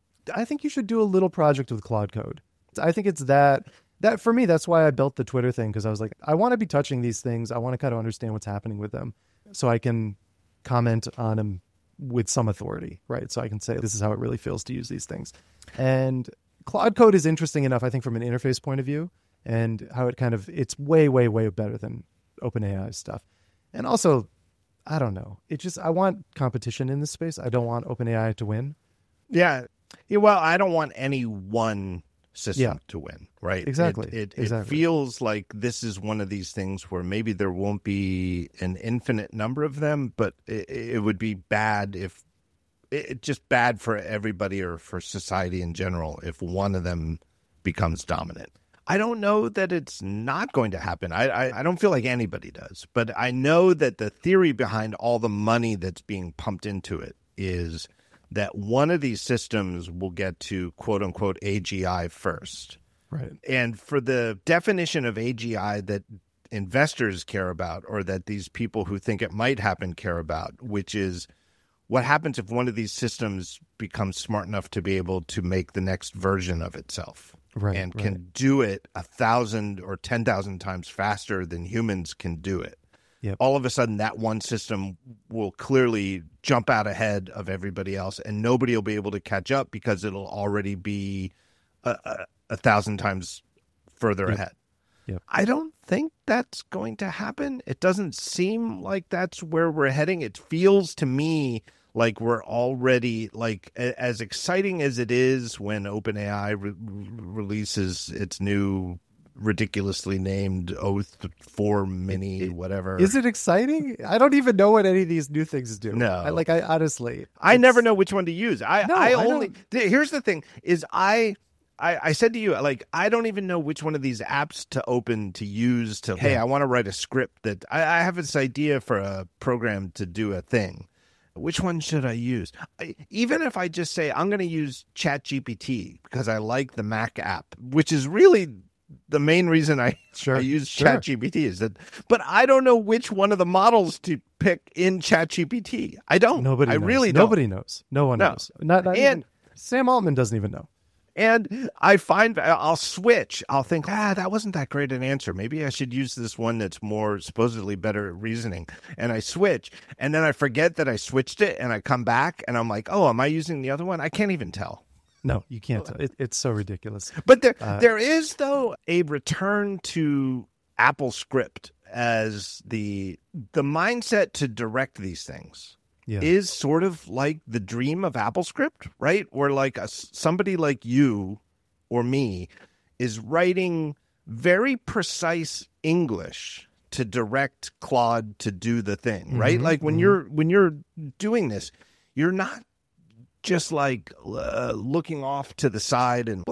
B: I think you should do a little project with Claude Code. I think it's that that for me, that's why I built the Twitter thing, because I was like, I want to be touching these things. I want to kind of understand what's happening with them so I can comment on them with some authority, right? So I can say, this is how it really feels to use these things. And Claude Code is interesting enough, I think, from an interface point of view, and how it kind of, it's way, way, way better than OpenAI stuff. And also, I don't know. It just, I want competition in this space. I don't want OpenAI to win.
A: Yeah. yeah well, I don't want any one system yeah. to win, right?
B: Exactly.
A: It, it,
B: exactly.
A: it feels like this is one of these things where maybe there won't be an infinite number of them, but it, it would be bad if it just bad for everybody or for society in general if one of them becomes dominant. I don't know that it's not going to happen. I, I, I don't feel like anybody does, but I know that the theory behind all the money that's being pumped into it is that one of these systems will get to quote unquote A G I first.
B: Right.
A: And for the definition of A G I that investors care about, or that these people who think it might happen care about, which is what happens if one of these systems becomes smart enough to be able to make the next version of itself.
B: Right,
A: and
B: right.
A: can do it a thousand or ten thousand times faster than humans can do it.
B: Yep.
A: All of a sudden, that one system will clearly jump out ahead of everybody else, and nobody will be able to catch up because it'll already be a, a, a thousand times further
B: yep.
A: ahead.
B: Yep.
A: I don't think that's going to happen. It doesn't seem like that's where we're heading. It feels to me like we're already, like, a, as exciting as it is when OpenAI re- releases its new ridiculously named Oath four Mini, whatever.
B: Is it exciting? I don't even know what any of these new things do.
A: No,
B: I, like I honestly,
A: I never know which one to use. I,
B: no,
A: I
B: I
A: only.
B: don't.
A: Here's the thing: is I, I, I said to you, like, I don't even know which one of these apps to open to use. To hey,
B: yeah.
A: I want to write a script that I, I have this idea for a program to do a thing. Which one should I use? I, even if I just say I'm going to use ChatGPT because I like the Mac app, which is really the main reason I,
B: sure,
A: I use
B: sure.
A: ChatGPT is that, but I don't know which one of the models to pick in ChatGPT. I don't.
B: Nobody
A: I
B: knows.
A: really don't.
B: Nobody knows. No one
A: no.
B: knows. Not, not
A: and
B: even, Sam Altman doesn't even know.
A: And I find I'll switch. I'll think, ah, that wasn't that great an answer. Maybe I should use this one that's more supposedly better at reasoning. And I switch. And then I forget that I switched it and I come back and I'm like, oh, am I using the other one? I can't even tell.
B: No, you can't tell. It, it's so ridiculous.
A: But there,
B: uh,
A: there is, though, a return to AppleScript as the the mindset to direct these things.
B: Yeah.
A: Is sort of like the dream of AppleScript, right? Where like a, somebody like you or me is writing very precise English to direct Claude to do the thing, right?
B: Mm-hmm,
A: like when
B: mm-hmm.
A: you're when you're doing this, you're not just like uh, looking off to the side and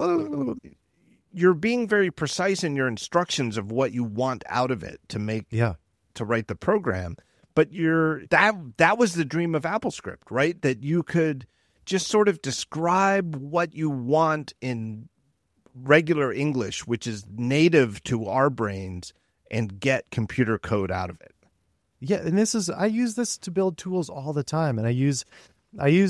A: you're being very precise in your instructions of what you want out of it to make
B: yeah.
A: to write the program. But you're that that was the dream of AppleScript, right? That you could just sort of describe what you want in regular English, which is native to our brains, and get computer code out of it.
B: Yeah, and this is I use this to build tools all the time, and I use I used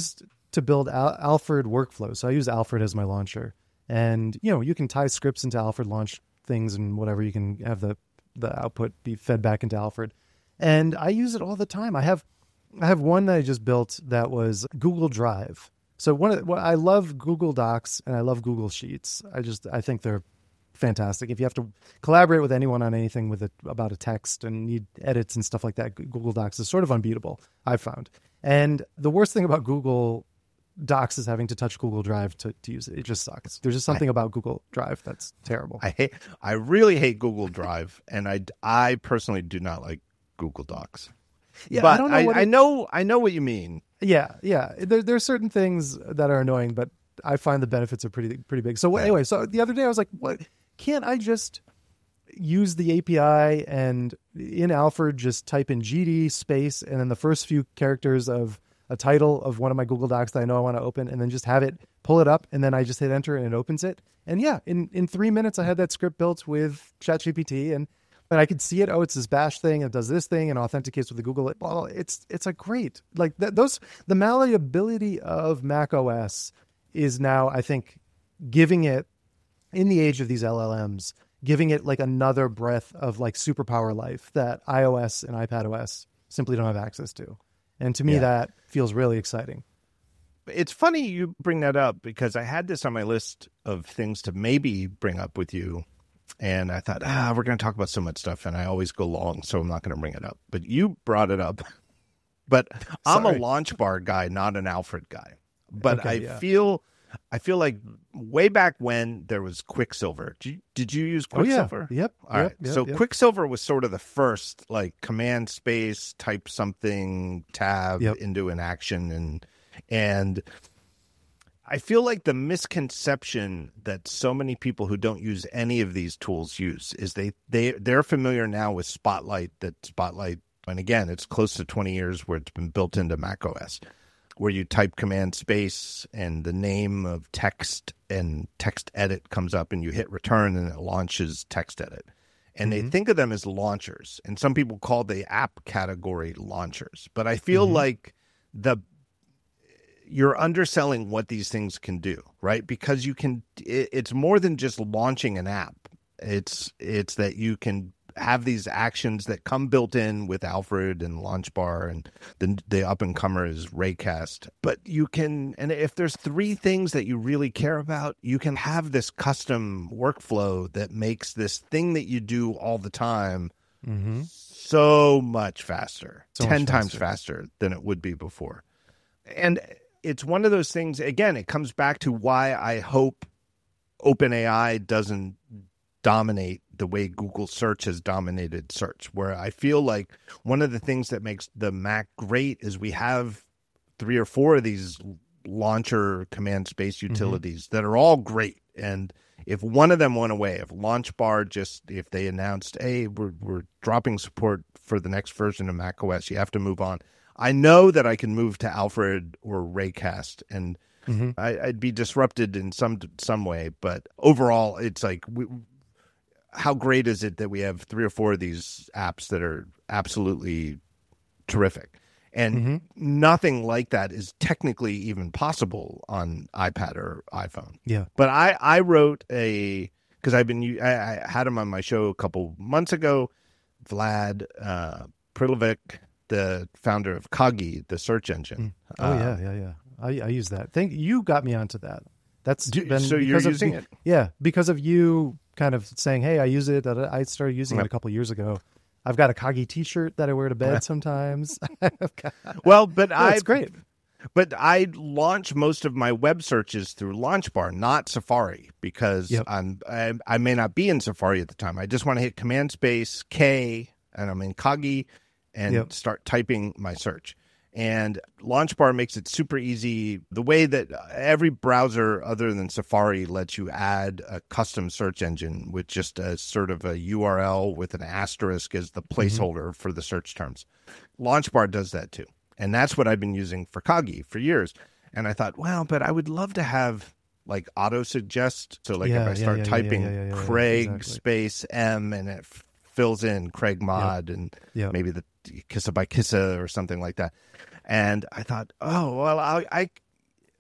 B: to build Al- Alfred workflows. So I use Alfred as my launcher. And, you know, you can tie scripts into Alfred, launch things and whatever. You can have the, the output be fed back into Alfred. And I use it all the time. I have I have one that I just built that was Google Drive. So one of, well, I love Google Docs and I love Google Sheets. I just I think they're fantastic. If you have to collaborate with anyone on anything with it about a text and need edits and stuff like that, Google Docs is sort of unbeatable, I've found. And the worst thing about Google Docs is having to touch Google Drive to, to use it. It just sucks. There's just something I, about Google Drive that's terrible.
A: I hate. I really hate Google Drive, and I, I personally do not like Google Docs. Yeah, but I, don't know I, what it, I know I know what you mean.
B: Yeah, yeah. There there are certain things that are annoying, but I find the benefits are pretty pretty big. So yeah. Anyway, so the other day I was like, what? Can't I just use the A P I and in Alfred just type in G D space and then the first few characters of a title of one of my Google Docs that I know I want to open, and then just have it pull it up, and then I just hit enter and it opens it. And yeah, in, in three minutes I had that script built with ChatGPT, and and I could see it. Oh, it's this bash thing. It does this thing and authenticates with the Google. Well, it's it's a great like th- those the malleability of Mac O S is now, I think, giving it in the age of these L L Ms, giving it like another breath of like superpower life that iOS and iPadOS simply don't have access to. And to me, yeah. that feels really exciting.
A: It's funny you bring that up because I had this on my list of things to maybe bring up with you. And I thought, ah, we're going to talk about so much stuff. And I always go long, so I'm not going to bring it up. But you brought it up. But I'm a launch bar guy, not an Alfred guy. But okay, I yeah. feel I feel like way back when there was Quicksilver. Did you, did you use Quicksilver?
B: Oh, yeah. Yep.
A: All
B: yep,
A: right.
B: Yep,
A: so
B: yep.
A: Quicksilver was sort of the first like command space type something tab yep. into an action. And and I feel like the misconception that so many people who don't use any of these tools use is they, they, they're familiar now with Spotlight, that Spotlight, and again, it's close to twenty years where it's been built into macOS, where you type command space and the name of text and text edit comes up and you hit return and it launches text edit. And mm-hmm. they think of them as launchers. And some people call the app category launchers. But I feel mm-hmm. like the you're underselling what these things can do, right? Because you can, it, it's more than just launching an app. It's it's that you can have these actions that come built in with Alfred and LaunchBar, and the, the up-and-comer is Raycast. But you can, and if there's three things that you really care about, you can have this custom workflow that makes this thing that you do all the time mm-hmm. so much faster, so ten much faster. times faster than it would be before. And it's one of those things, again, it comes back to why I hope OpenAI doesn't dominate the way Google search has dominated search, where I feel like one of the things that makes the Mac great is we have three or four of these launcher command space utilities mm-hmm. that are all great. And if one of them went away, if LaunchBar just, if they announced, hey, we're, we're dropping support for the next version of macOS, you have to move on. I know that I can move to Alfred or Raycast, and mm-hmm. I, I'd be disrupted in some some way. But overall, it's like, we, how great is it that we have three or four of these apps that are absolutely terrific? And mm-hmm. nothing like that is technically even possible on iPad or iPhone.
B: Yeah.
A: But I, I wrote a, because I've been, I, I had him on my show a couple months ago, Vlad uh, Prilovic, the founder of Kagi, the search engine.
B: Oh,
A: uh,
B: yeah, yeah, yeah. I, I use that. Thank you got me onto that. That's
A: do,
B: been
A: so you're using
B: of,
A: it?
B: Yeah, because of you kind of saying, hey, I use it. I started using yep. it a couple years ago. I've got a Kagi t-shirt that I wear to bed sometimes.
A: Well, but I...
B: It's great.
A: But I launch most of my web searches through LaunchBar, not Safari, because yep. I'm, I, I may not be in Safari at the time. I just want to hit Command Space K, and I'm in Kagi, and yep. start typing my search. And LaunchBar makes it super easy. The way that every browser other than Safari lets you add a custom search engine with just a sort of a U R L with an asterisk as the placeholder mm-hmm. for the search terms. LaunchBar does that too. And that's what I've been using for Kagi for years. And I thought, well, but I would love to have like auto suggest. So like
B: yeah,
A: if I start
B: yeah, yeah,
A: typing
B: yeah, yeah, yeah, yeah,
A: Craig
B: exactly. space
A: M and it f- fills in Craig Mod yep. and
B: yep.
A: maybe the Kissa by Kissa or something like that. And I thought, oh, well, I, I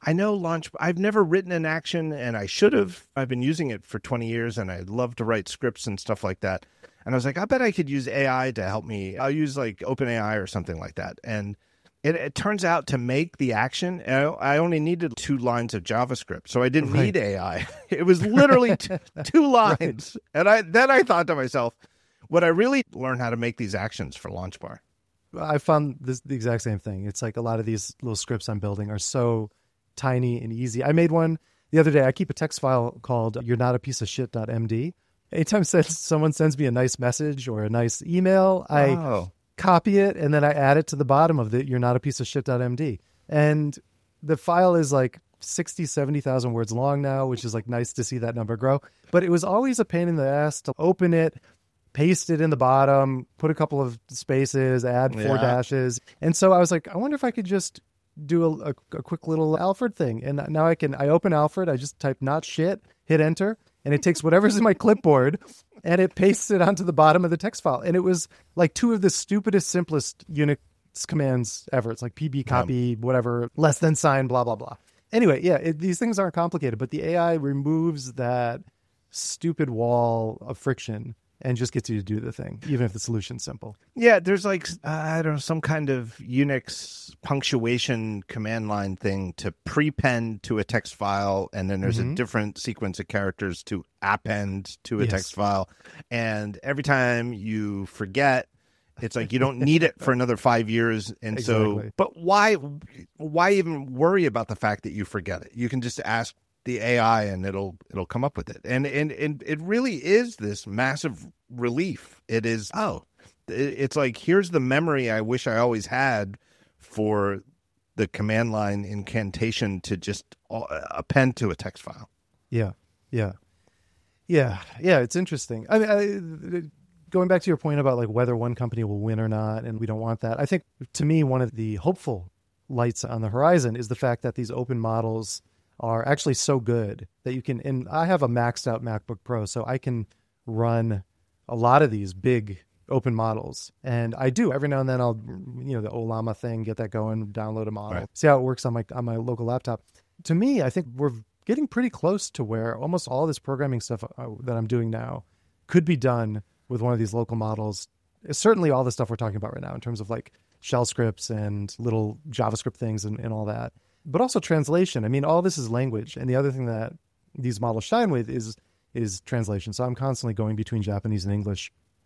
A: I know Launch. I've never written an action, and I should have. I've been using it for twenty years, and I love to write scripts and stuff like that. And I was like, I bet I could use A I to help me. I'll use like OpenAI or something like that. And it, it turns out to make the action, I only needed two lines of JavaScript, so I didn't right. need A I. It was literally t- two lines. Right. And I then I thought to myself, would I really learn how to make these actions for LaunchBar?
B: I found this the exact same thing. It's like a lot of these little scripts I'm building are so tiny and easy. I made one the other day. I keep a text file called you're not a piece of shit dot m d. Anytime someone sends me a nice message or a nice email, I oh. copy it and then I add it to the bottom of the you're not a piece of shit dot m d. And the file is like sixty, seventy thousand words long now, which is like nice to see that number grow. But it was always a pain in the ass to open it, paste it in the bottom, put a couple of spaces, add four yeah. dashes. And so I was like, I wonder if I could just do a, a, a quick little Alfred thing. And now I can, I open Alfred, I just type not shit, hit enter, and it takes whatever's in my clipboard and it pastes it onto the bottom of the text file. And it was like two of the stupidest, simplest Unix commands ever. It's like P B copy, yeah. whatever, less than sign, blah, blah, blah. Anyway, yeah, it, these things aren't complicated, but the A I removes that stupid wall of friction and just gets you to do the thing, even if the solution's simple.
A: Yeah, there's like, uh, I don't know, some kind of Unix punctuation command line thing to prepend to a text file, and then there's mm-hmm. a different sequence of characters to append to a yes. text file. And every time you forget, it's like you don't need it for another five years. And exactly. so, but why, why even worry about the fact that you forget it? You can just ask the A I and it'll it'll come up with it. And and, and it really is this massive relief. It is, oh, it's like, here's the memory I wish I always had for the command line incantation to just append to a text file.
B: Yeah, yeah. Yeah, yeah, it's interesting. I mean, I, going back to your point about like whether one company will win or not, and we don't want that. I think, to me, one of the hopeful lights on the horizon is the fact that these open models are actually so good that you can, and I have a maxed out MacBook Pro, so I can run a lot of these big open models. And I do every now and then I'll, you know, the Ollama thing, get that going, download a model, right. see how it works on my, on my local laptop. To me, I think we're getting pretty close to where almost all this programming stuff that I'm doing now could be done with one of these local models. Certainly all the stuff we're talking about right now in terms of like shell scripts and little JavaScript things and, and all that. But also translation. I mean, all this is language. And the other thing that these models shine with is is translation. So I'm constantly going between Japanese and English.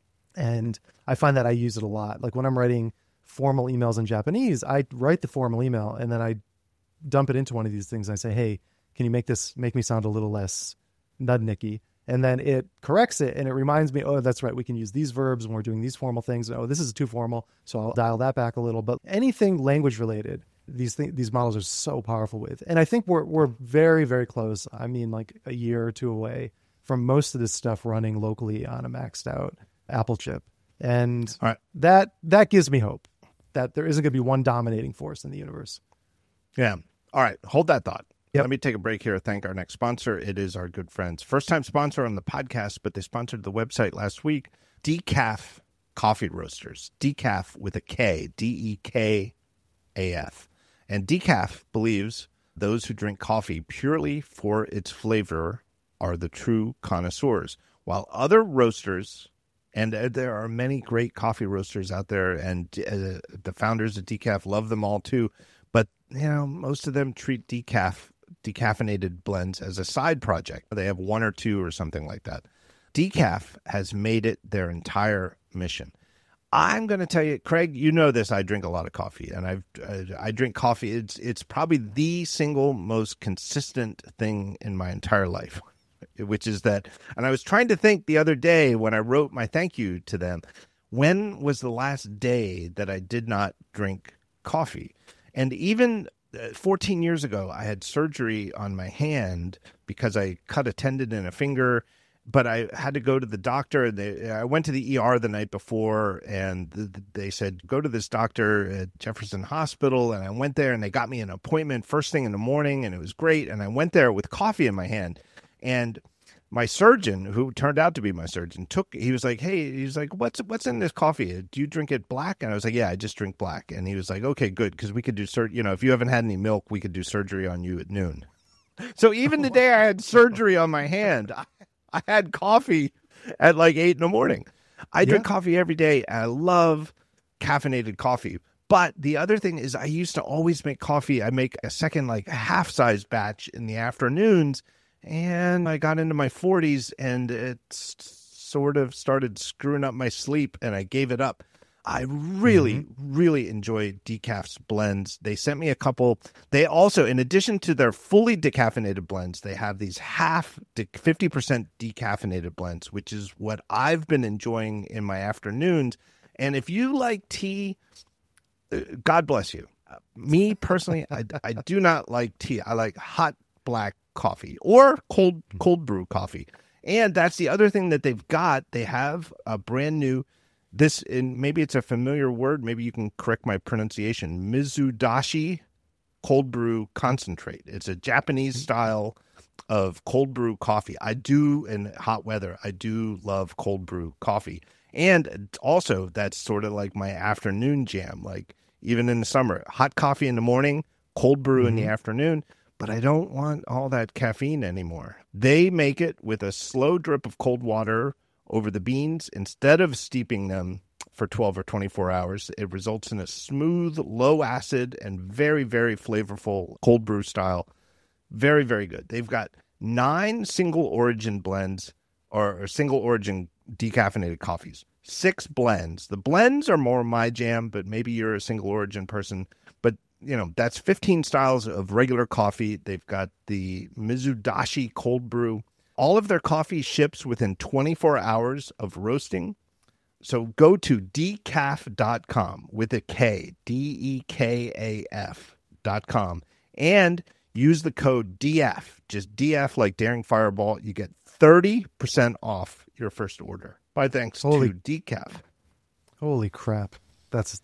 B: And I find that I use it a lot. Like when I'm writing formal emails in Japanese, I write the formal email and then I dump it into one of these things. And I say, hey, can you make this, make me sound a little less nudnicky? And then it corrects it and it reminds me, oh, that's right, we can use these verbs when we're doing these formal things. Oh, this is too formal, so I'll dial that back a little. But anything language related, these th- these models are so powerful with. And I think we're we're very, very close. I mean, like a year or two away from most of this stuff running locally on a maxed out Apple chip. And
A: all right.
B: that that gives me hope that there isn't going to be one dominating force in the universe.
A: Yeah. All right. Hold that thought.
B: Yep.
A: Let me take a break here. Thank our next sponsor. It is our good friends. First time sponsor on the podcast, but they sponsored the website last week. Decaf Coffee Roasters. Decaf with a K. D E K A F. And Decaf believes those who drink coffee purely for its flavor are the true connoisseurs, while other roasters, and there are many great coffee roasters out there, and uh, the founders of Decaf love them all too, but you know, most of them treat decaf, decaffeinated blends as a side project. They have one or two or something like that. Decaf has made it their entire mission. I'm going to tell you, Craig, you know this. I drink a lot of coffee, and I've uh, I drink coffee. It's it's probably the single most consistent thing in my entire life, which is that. And I was trying to think the other day when I wrote my thank you to them, when was the last day that I did not drink coffee? And even fourteen years ago, I had surgery on my hand because I cut a tendon in a finger. But I had to go to the doctor. They, I went to the E R the night before, and th- they said, go to this doctor at Jefferson Hospital. And I went there, and they got me an appointment first thing in the morning, and it was great. And I went there with coffee in my hand. And my surgeon, who turned out to be my surgeon, took, he was like, hey, he was like, what's, what's in this coffee? Do you drink it black? And I was like, yeah, I just drink black. And he was like, okay, good. Because we could do, sur- you know, if you haven't had any milk, we could do surgery on you at noon. So even the day I had surgery on my hand, I, I had coffee at like eight in the morning. I drink yeah. coffee every day. And I love caffeinated coffee. But the other thing is I used to always make coffee. I make a second, like half size batch in the afternoons. And I got into my forties and it sort of started screwing up my sleep and I gave it up. I really, mm-hmm. really enjoy Decaf's blends. They sent me a couple. They also, in addition to their fully decaffeinated blends, they have these half, fifty percent decaffeinated blends, which is what I've been enjoying in my afternoons. And if you like tea, God bless you. Me personally, I, I do not like tea. I like hot black coffee or cold cold brew coffee. And that's the other thing that they've got. They have a brand new, this, and maybe it's a familiar word, maybe you can correct my pronunciation, Mizudashi cold brew concentrate. It's a Japanese style of cold brew coffee. I do, in hot weather, I do love cold brew coffee. And also that's sort of like my afternoon jam. Like even in the summer, hot coffee in the morning, cold brew mm-hmm. in the afternoon. But I don't want all that caffeine anymore. They make it with a slow drip of cold water over the beans. Instead of steeping them for twelve or twenty-four hours, it results in a smooth, low acid, and very, very flavorful cold brew style. Very, very good. They've got nine single origin blends or, or single origin decaffeinated coffees. Six blends. The blends are more my jam, but maybe you're a single origin person. But you know, that's fifteen styles of regular coffee. They've got the Mizudashi cold brew. All of their coffee ships within twenty-four hours of roasting. So go to decaf dot com with a K, D E K A F dot com, and use the code D F, just D F like Daring Fireball. You get thirty percent off your first order. By thanks Holy, to Decaf.
B: Holy crap. That's...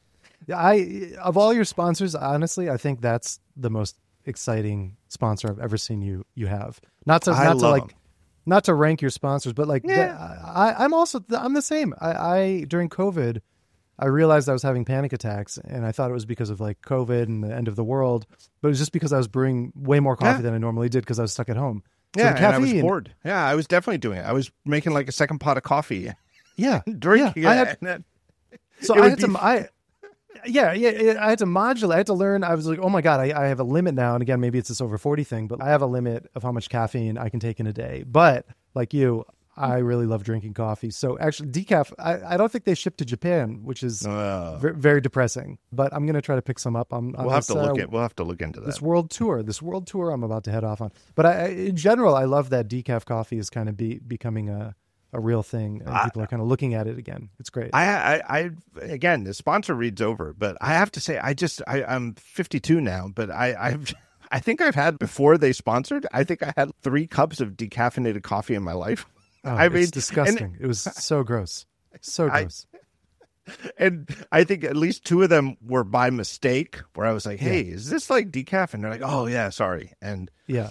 B: I of all your sponsors, honestly, I think that's the most exciting sponsor I've ever seen you you have. Not to
A: I
B: not to like
A: them.
B: not to rank your sponsors, but like
A: yeah.
B: the, I, I'm also I'm the same. I, I during COVID, I realized I was having panic attacks, and I thought it was because of like COVID and the end of the world, but it was just because I was brewing way more coffee yeah. than I normally did because I was stuck at home. So
A: yeah, and I was bored. Yeah, I was definitely doing it. I was making like a second pot of coffee.
B: Yeah,
A: drinking
B: yeah.
A: it.
B: I had,
A: then,
B: so I had be... to I. Yeah, yeah, I had to modulate. I had to learn. I was like, oh my God, I, I have a limit now. And again, maybe it's this over forty thing, but I have a limit of how much caffeine I can take in a day. But like you, I really love drinking coffee. So actually, decaf, I, I don't think they ship to Japan, which is
A: uh,
B: very, very depressing. But I'm going to try to pick some up. On, on
A: we'll
B: this,
A: have to look
B: uh,
A: at. We'll have to look into that.
B: This world tour, this world tour, I'm about to head off on. But I, in general, I love that decaf coffee is kind of be, becoming a. a real thing, and people I, are kind of looking at it again. It's great.
A: I, I, I, again, the sponsor reads over, but I have to say, I just, I, I'm fifty-two now, but I, I've, I think I've had before they sponsored. I think I had three cups of decaffeinated coffee in my life.
B: Oh,
A: I
B: it's
A: mean,
B: disgusting.
A: And,
B: it was so gross, so gross.
A: I, and I think at least two of them were by mistake, where I was like, "Hey, yeah. is this like decaf?" And they're like, "Oh yeah, sorry." And
B: yeah.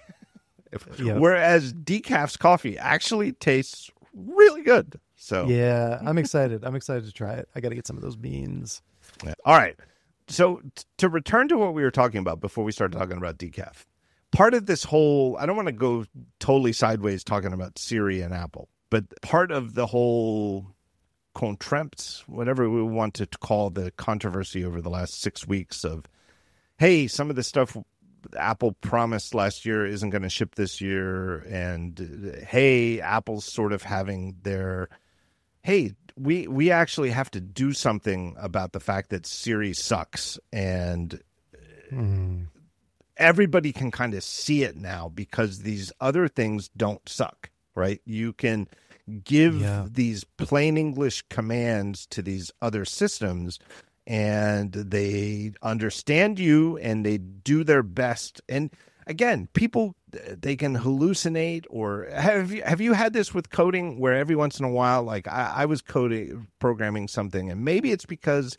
A: yeah. Whereas Decaf's coffee actually tastes really good. So
B: yeah, I'm excited. I'm excited to try it. I got to get some of those beans.
A: Yeah. All right. So t- to return to what we were talking about before we started talking about decaf, part of this whole, I don't want to go totally sideways talking about Siri and Apple, but part of the whole contempt, whatever we want to call the controversy over the last six weeks of, hey, some of the stuff Apple promised last year isn't going to ship this year, and uh, hey, Apple's sort of having their, hey, we we actually have to do something about the fact that Siri sucks, and
B: mm.
A: everybody can kind of see it now because these other things don't suck, right? You can give
B: yeah.
A: these plain English commands to these other systems, and they understand you and they do their best. And again, people, they can hallucinate. Or have you, have you had this with coding where every once in a while, like I, I was coding, programming something, and maybe it's because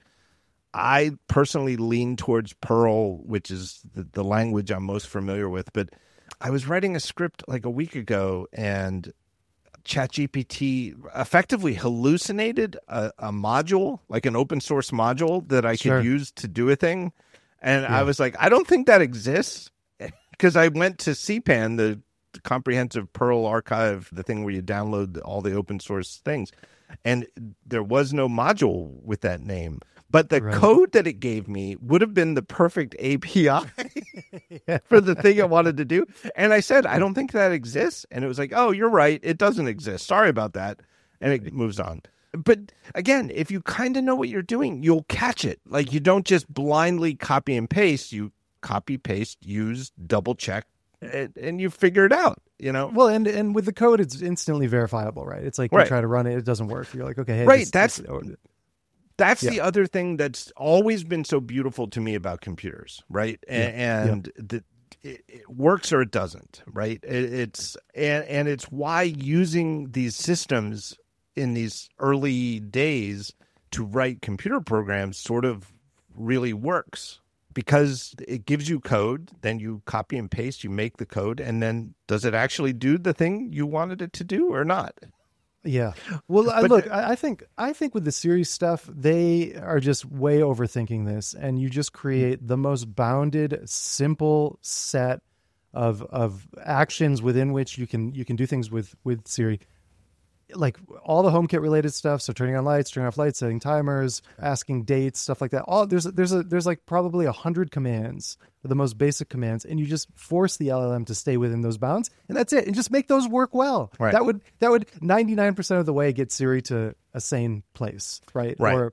A: I personally lean towards Perl, which is the, the language I'm most familiar with, but I was writing a script like a week ago, and ChatGPT effectively hallucinated a, a module, like an open source module that I
B: Sure.
A: could use to do a thing. And
B: Yeah.
A: I was like, I don't think that exists, because I went to C PAN, the comprehensive Perl archive, the thing where you download all the open source things, and there was no module with that name. But the
B: Right.
A: code that it gave me would have been the perfect A P I for the thing I wanted to do. And I said, I don't think that exists. And it was like, oh, you're right. It doesn't exist. Sorry about that. And it moves on. But again, if you kind of know what you're doing, you'll catch it. Like, you don't just blindly copy and paste. You copy, paste, use, double check, and, and you figure it out, you know?
B: Well, and and with the code, it's instantly verifiable, right? It's like
A: Right.
B: you try to run it, it doesn't work. You're like, okay, hey,
A: Right,
B: this-
A: that's-
B: this- oh,
A: That's
B: Yeah.
A: the other thing that's always been so beautiful to me about computers, right? A-
B: Yeah.
A: And the, it, it works or it doesn't, right? It, it's and and it's why using these systems in these early days to write computer programs sort of really works, because it gives you code, then you copy and paste, you make the code, and then does it actually do the thing you wanted it to do or not?
B: Yeah. Well, I,
A: But-
B: look, I, I think I think with the series stuff, they are just way overthinking this, and you just create the most bounded, simple set of of actions within which you can you can do things with with Siri. Like all the HomeKit related stuff, so turning on lights, turning off lights, setting timers, asking dates, stuff like that. All there's there's a there's like probably a hundred commands, the most basic commands, and you just force the L L M to stay within those bounds, and that's it. And just make those work well.
A: Right.
B: That would that would ninety-nine percent of the way get Siri to a sane place, right?
A: Right.
B: Or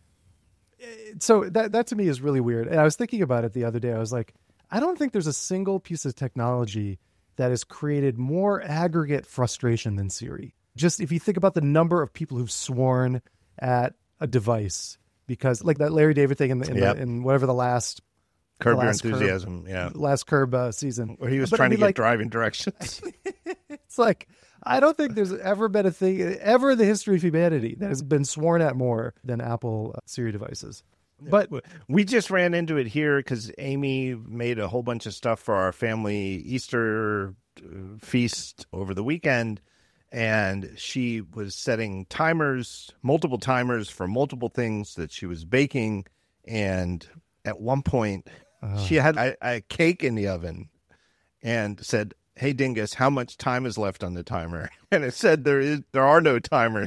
B: so that that to me is really weird. And I was thinking about it the other day. I was like, I don't think there's a single piece of technology that has created more aggregate frustration than Siri. Just if you think about the number of people who've sworn at a device because, like that Larry David thing in, the, in,
A: Yep.
B: the, in whatever the last
A: Curb
B: the
A: Your
B: last Curb-
A: Enthusiasm, yeah.
B: last Curb uh, season,
A: Where he was
B: But I
A: trying
B: mean,
A: to get
B: like,
A: driving directions.
B: It's like, I don't think there's ever been a thing ever in the history of humanity that has been sworn at more than Apple uh, Siri devices. But
A: We just ran into it here because Amy made a whole bunch of stuff for our family Easter uh, feast over the weekend, and she was setting timers, multiple timers for multiple things that she was baking. And at one point, she had a, a cake in the oven and said, "Hey, Dingus, how much time is left on the timer?" And it said there is there are no timers.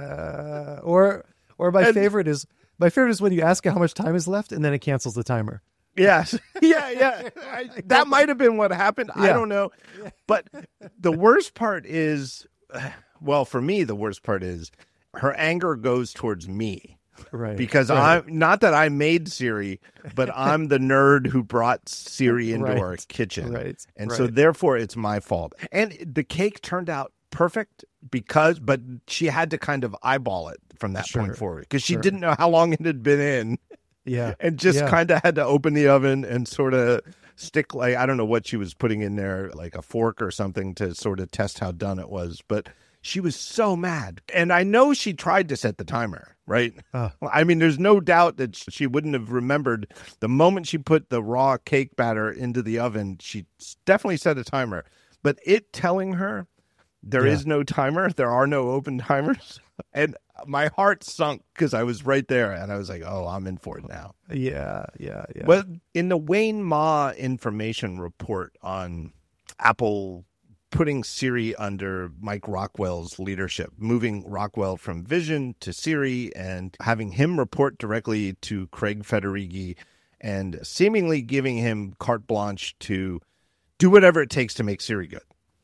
B: yeah, or or my
A: And-
B: favorite is my favorite is when you ask it how much time is left and then it cancels the timer.
A: Yes. Yeah, yeah. I, that might have been what happened. I
B: Yeah.
A: don't know. But the worst part is, well, for me, the worst part is her anger goes towards me.
B: Right.
A: Because
B: right.
A: I'm not that I made Siri, but I'm the nerd who brought Siri into
B: Right.
A: our kitchen.
B: Right.
A: And so
B: Right.
A: therefore it's my fault. And the cake turned out perfect because, but she had to kind of eyeball it from that
B: Sure.
A: point forward because she
B: Sure.
A: didn't know how long it had been in.
B: Yeah.
A: And just
B: Yeah.
A: kind of had to open the oven and sort of stick, like, I don't know what she was putting in there, like a fork or something to sort of test how done it was. But she was so mad. And I know she tried to set the timer, right?
B: Uh.
A: I mean, there's no doubt that she wouldn't have remembered the moment she put the raw cake batter into the oven. She definitely set a timer. But it telling her there
B: Yeah.
A: is no timer, there are no open timers. And my heart sunk because I was right there and I was like, oh, I'm in for it now.
B: Yeah. Yeah. Yeah.
A: Well, in the Wayne Ma information report on Apple putting Siri under Mike Rockwell's leadership, moving Rockwell from Vision to Siri and having him report directly to Craig Federighi and seemingly giving him carte blanche to do whatever it takes to make Siri good,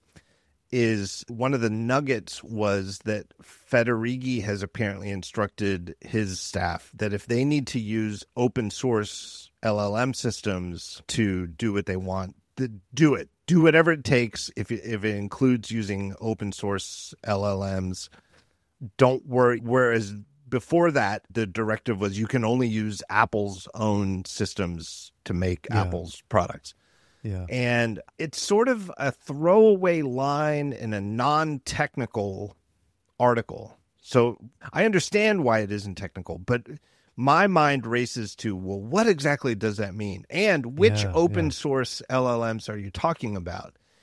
A: is one of the nuggets was that Federighi has apparently instructed his staff that if they need to use open source L L M systems to do what they want, to do it. Do whatever it takes. If it, if it includes using open source L L Ms, don't worry. Whereas before that, the directive was you can only use Apple's own systems to make
B: Yeah.
A: Apple's products.
B: yeah.
A: And it's sort of a throwaway line in a non-technical article. So I understand why it isn't technical, but my mind races to, well, what exactly does that mean? And which
B: Yeah,
A: open
B: yeah.
A: source L L Ms are you talking about?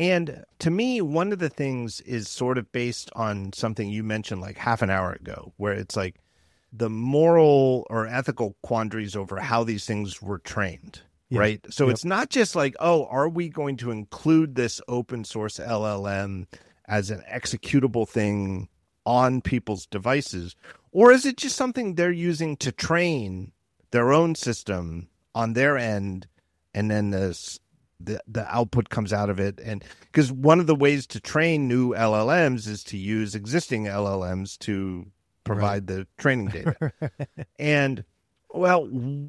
A: And to me, one of the things is sort of based on something you mentioned like half an hour ago, where it's like the moral or ethical quandaries over how these things were trained, yeah. right? So yep. it's not just like, oh, are we going to include this open source L L M as an executable thing on people's devices? Or is it just something they're using to train their own system on their end, and then this, the the output comes out of it? And because one of the ways to train new L L Ms is to use existing L L Ms to provide right. the training data. And, well,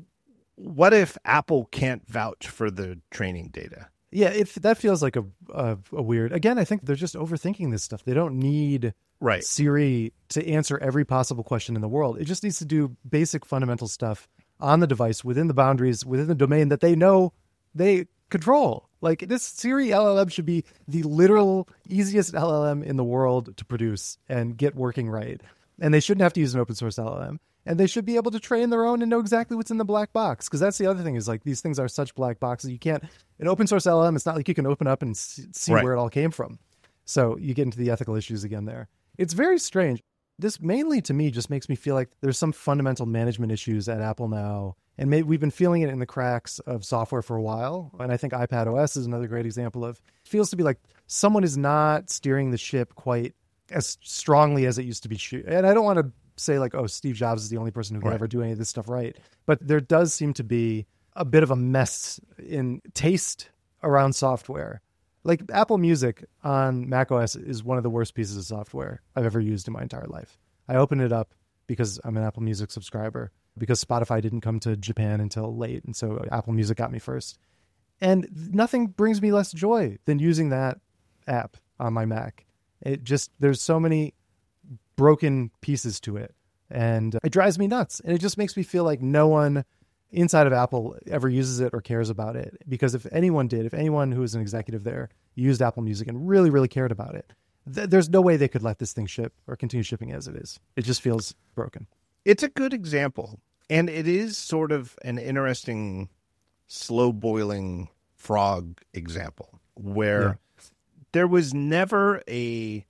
A: what if Apple can't vouch for the training data?
B: Yeah, if that feels like a, a, a weird... Again, I think they're just overthinking this stuff. They don't need
A: right.
B: Siri to answer every possible question in the world. It just needs to do basic fundamental stuff on the device, within the boundaries, within the domain that they know they control. Like, this Siri L L M should be the literal easiest L L M in the world to produce and get working right. And they shouldn't have to use an open source L L M. And they should be able to train their own and know exactly what's in the black box. Because that's the other thing, is like, these things are such black boxes. You can't, an open source L L M, it's not like you can open up and see
A: right.
B: where it all came from. So you get into the ethical issues again there. It's very strange. This mainly, to me, just makes me feel like there's some fundamental management issues at Apple now. And maybe we've been feeling it in the cracks of software for a while. And I think iPadOS is another great example of, it feels to be like someone is not steering the ship quite as strongly as it used to be. And I don't want to say like, oh, Steve Jobs is the only person who can right. ever do any of this stuff right. But there does seem to be a bit of a mess in taste around software. Like, Apple Music on macOS is one of the worst pieces of software I've ever used in my entire life. I opened it up because I'm an Apple Music subscriber, because Spotify didn't come to Japan until late. And so Apple Music got me first. And nothing brings me less joy than using that app on my Mac. It just, there's so many broken pieces to it, and it drives me nuts. And it just makes me feel like no one inside of Apple ever uses it or cares about it. Because if anyone did, if anyone who was an executive there used Apple Music and really, really cared about it, th- there's no way they could let this thing ship or continue shipping as it is. It just feels broken.
A: It's a good example. And it is sort of an interesting slow boiling frog example where yeah. there was never a,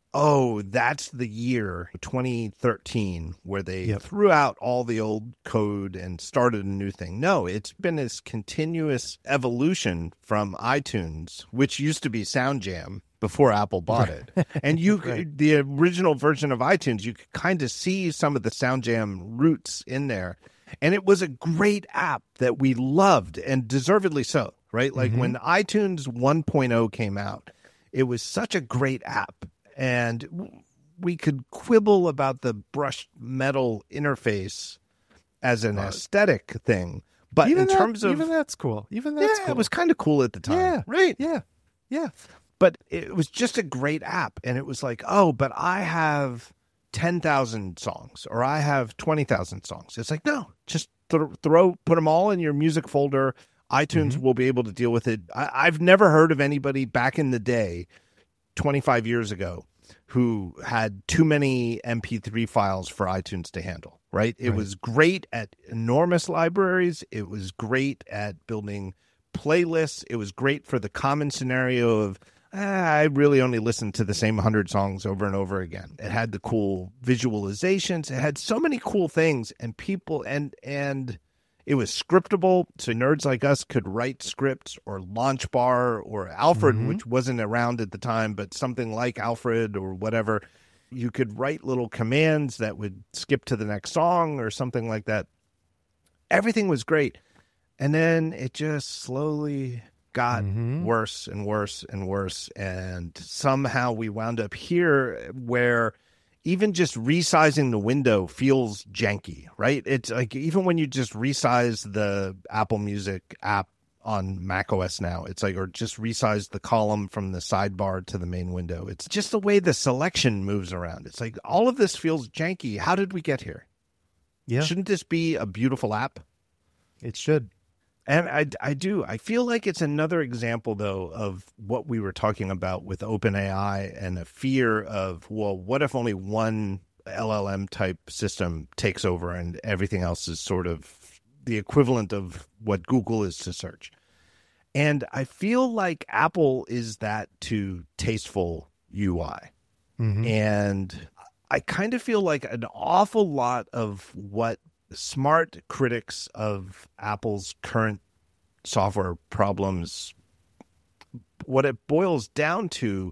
A: oh, that's the year twenty thirteen where they yep. threw out all the old code and started a new thing. No, it's been this continuous evolution from iTunes, which used to be SoundJam before Apple bought it. And you, right. the original version of iTunes, you could kind of see some of the SoundJam roots in there. And it was a great app that we loved, and deservedly so, right? Like mm-hmm. when iTunes one point oh came out, it was such a great app. And we could quibble about the brushed metal interface as an aesthetic thing. But
B: even
A: in
B: that,
A: terms of...
B: Even that's cool. Even that's
A: yeah,
B: cool.
A: It was kind of cool at the time.
B: Yeah.
A: Right?
B: Yeah. Yeah.
A: But it was just a great app. And it was like, oh, but I have ten thousand songs, or I have twenty thousand songs. It's like, no, just th- throw, put them all in your music folder. iTunes mm-hmm. will be able to deal with it. I- I've never heard of anybody back in the day, twenty-five years ago, who had too many M P three files for iTunes to handle, right? It right. was great at enormous libraries. It was great at building playlists. It was great for the common scenario of, ah, I really only listened to the same one hundred songs over and over again. It had the cool visualizations. It had so many cool things, and people, and and it was scriptable, so nerds like us could write scripts, or LaunchBar, or Alfred, mm-hmm. which wasn't around at the time, but something like Alfred or whatever. You could write little commands that would skip to the next song or something like that. Everything was great. And then it just slowly got mm-hmm. worse and worse and worse. And somehow we wound up here where even just resizing the window feels janky, right? It's like, even when you just resize the Apple Music app on macOS now, it's like, or just resize the column from the sidebar to the main window. It's just the way the selection moves around. It's like, all of this feels janky. How did we get here?
B: Yeah.
A: Shouldn't this be a beautiful app?
B: It should.
A: And I, I do. I feel like it's another example, though, of what we were talking about with OpenAI and a fear of, well, what if only one L L M type system takes over and everything else is sort of the equivalent of what Google is to search? And I feel like Apple is that to tasteful U I. Mm-hmm. And I kind of feel like an awful lot of what smart critics of Apple's current software problems, what it boils down to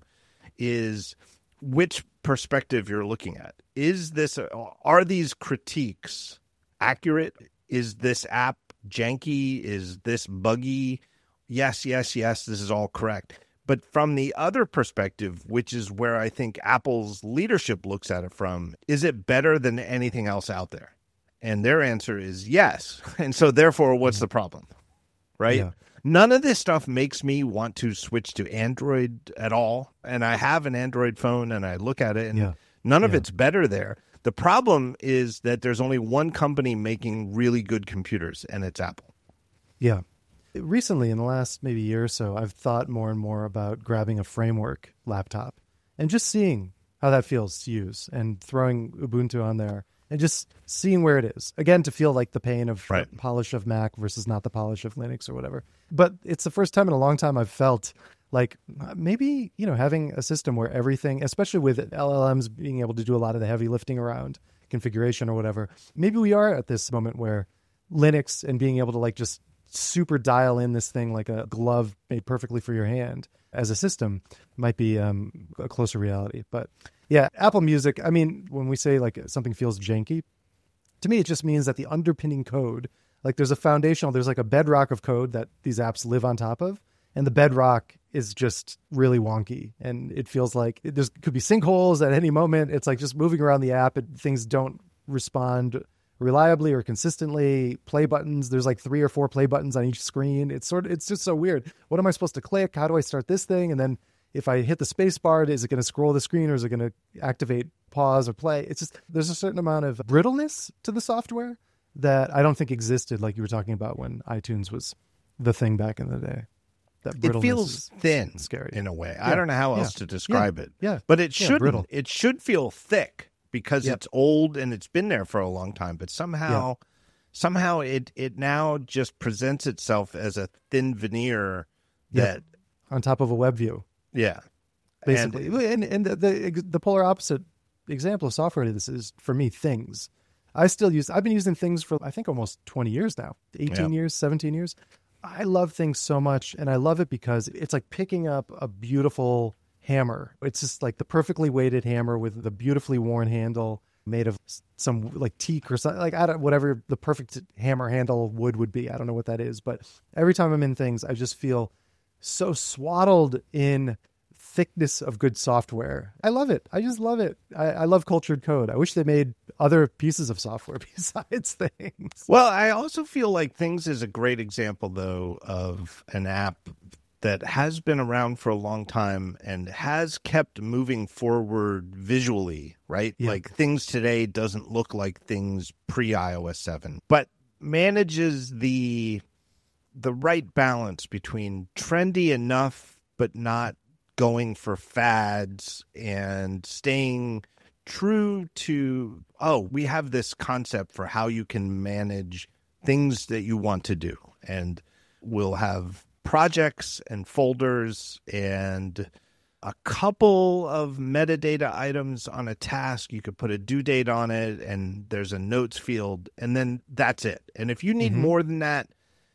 A: is which perspective you're looking at. Is this, a, are these critiques accurate? Is this app janky? Is this buggy? Yes, yes, yes, this is all correct. But from the other perspective, which is where I think Apple's leadership looks at it from, is it better than anything else out there? And their answer is yes. And so therefore, what's the problem? Right? Yeah. None of this stuff makes me want to switch to Android at all. And I have an Android phone and I look at it and yeah. none of yeah. it's better there. The problem is that there's only one company making really good computers, and it's Apple.
B: Yeah. Recently, in the last maybe year or so, I've thought more and more about grabbing a framework laptop and just seeing how that feels to use and throwing Ubuntu on there and just seeing where it is. Again, to feel like the pain of right. the polish of Mac versus not the polish of Linux or whatever. But it's the first time in a long time I've felt like maybe, you know, having a system where everything, especially with L L Ms being able to do a lot of the heavy lifting around configuration or whatever, maybe we are at this moment where Linux and being able to like just super dial in this thing like a glove made perfectly for your hand as a system might be um, a closer reality. But yeah, Apple Music, I mean, when we say like something feels janky, to me, it just means that the underpinning code, like there's a foundational, there's like a bedrock of code that these apps live on top of. And the bedrock is just really wonky. And it feels like there could be sinkholes at any moment. It's like just moving around the app, it, things don't respond reliably or consistently. Play buttons, there's like three or four play buttons on each screen. It's sort of, it's just so weird. What am I supposed to click? How do I start this thing? And then if I hit the space bar, is it going to scroll the screen or is it going to activate pause or play? It's just, there's a certain amount of brittleness to the software that I don't think existed, like you were talking about when iTunes was the thing back in the day. That
A: it feels thin,
B: scary
A: in a way. Yeah. I don't know how else yeah. to describe
B: yeah.
A: it.
B: Yeah,
A: but it
B: yeah,
A: shouldn't.
B: Brittle.
A: It should feel thick because
B: yep.
A: it's old and it's been there for a long time. But somehow, yeah. somehow it it now just presents itself as a thin veneer that
B: yep. on top of a web view.
A: Yeah,
B: basically. And and, and the, the the polar opposite example of software to this is for me things. I still use. I've been using things for I think almost twenty years now. Eighteen yeah. years, seventeen years. I love things so much, and I love it because it's like picking up a beautiful hammer. It's just like the perfectly weighted hammer with the beautifully worn handle made of some like teak or something, like I don't, whatever the perfect hammer handle wood would be. I don't know what that is, but every time I'm in things, I just feel so swaddled in thickness of good software. I love it. I just love it. I, I love cultured code. I wish they made other pieces of software besides things.
A: Well, I also feel like Things is a great example, though, of an app that has been around for a long time and has kept moving forward visually, right?
B: Yeah.
A: Like Things today doesn't look like Things pre-iOS seven, but manages the the right balance between trendy enough but not going for fads and staying true to, oh, we have this concept for how you can manage things that you want to do. And we'll have projects and folders and a couple of metadata items on a task. You could put a due date on it and there's a notes field and then that's it. And if you need mm-hmm. more than that,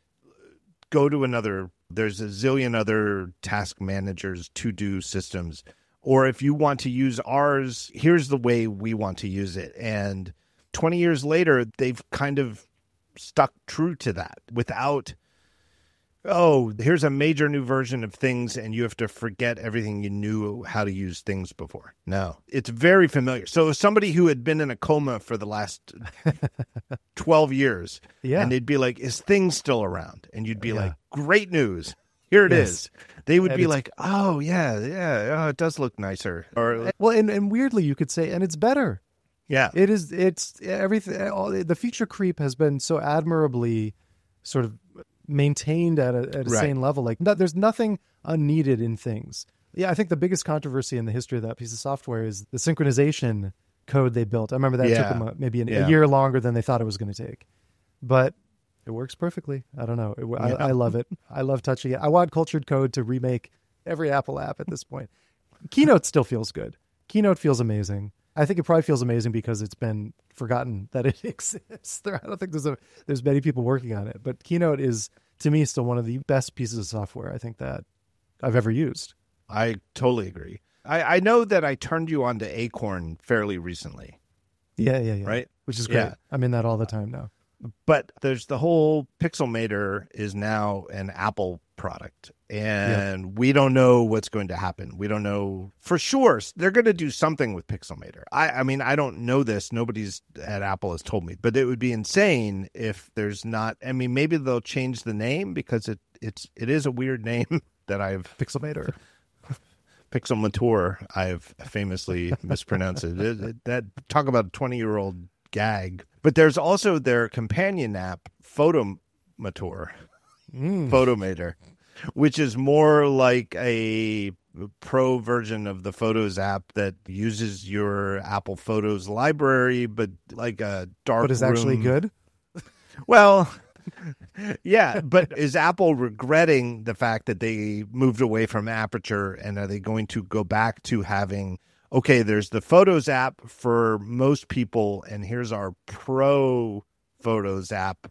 A: go to another. There's a zillion other task managers, to-do systems. Or if you want to use ours, here's the way we want to use it. And twenty years later, they've kind of stuck true to that without, oh, here's a major new version of Things and you have to forget everything you knew how to use Things before. No, it's very familiar. So somebody who had been in a coma for the last twelve years,
B: yeah.
A: and they'd be like, is Things still around? And you'd be yeah. like, great news. Here it
B: yes.
A: is. They would
B: and
A: be like, oh, yeah, yeah, oh, it does look nicer. Or
B: well, and, and weirdly, you could say, and it's better.
A: Yeah.
B: It is. It's everything. All, the feature creep has been so admirably sort of maintained at a, at a
A: right.
B: sane level. Like no, there's nothing unneeded in Things. Yeah, I think the biggest controversy in the history of that piece of software is the synchronization code they built. I remember that
A: yeah.
B: took them a, maybe an,
A: yeah.
B: a year longer than they thought it was going to take. But It works perfectly. I don't know. It, yeah. I, I love it. I love touching it. I want Cultured Code to remake every Apple app at this point. Keynote still feels good. Keynote feels amazing. I think it probably feels amazing because it's been forgotten that it exists. There, I don't think there's a there's many people working on it, but Keynote is, to me, still one of the best pieces of software I think that I've ever used.
A: I totally agree. I, I know that I turned you on to Acorn fairly recently.
B: Yeah, yeah, yeah.
A: Right?
B: Which is great. Yeah. I'm in that all the time now.
A: But there's the whole Pixelmator is now an Apple product, and yeah. we don't know what's going to happen. We don't know for sure. They're going to do something with Pixelmator. I, I mean, I don't know this. Nobody's at Apple has told me, but it would be insane if there's not. I mean, maybe they'll change the name because it it's it is a weird name that I've
B: Pixelmator.
A: Pixelmator. I've famously mispronounced it. it, it that talk about a twenty year old gag. But there's also their companion app, Photomator, mm. Photomator, which is more like a pro version of the Photos app that uses your Apple Photos library, but like a dark
B: But is
A: room.
B: Actually good?
A: Well, yeah, but is Apple regretting the fact that they moved away from Aperture, and are they going to go back to having, okay, there's the Photos app for most people, and here's our Pro Photos app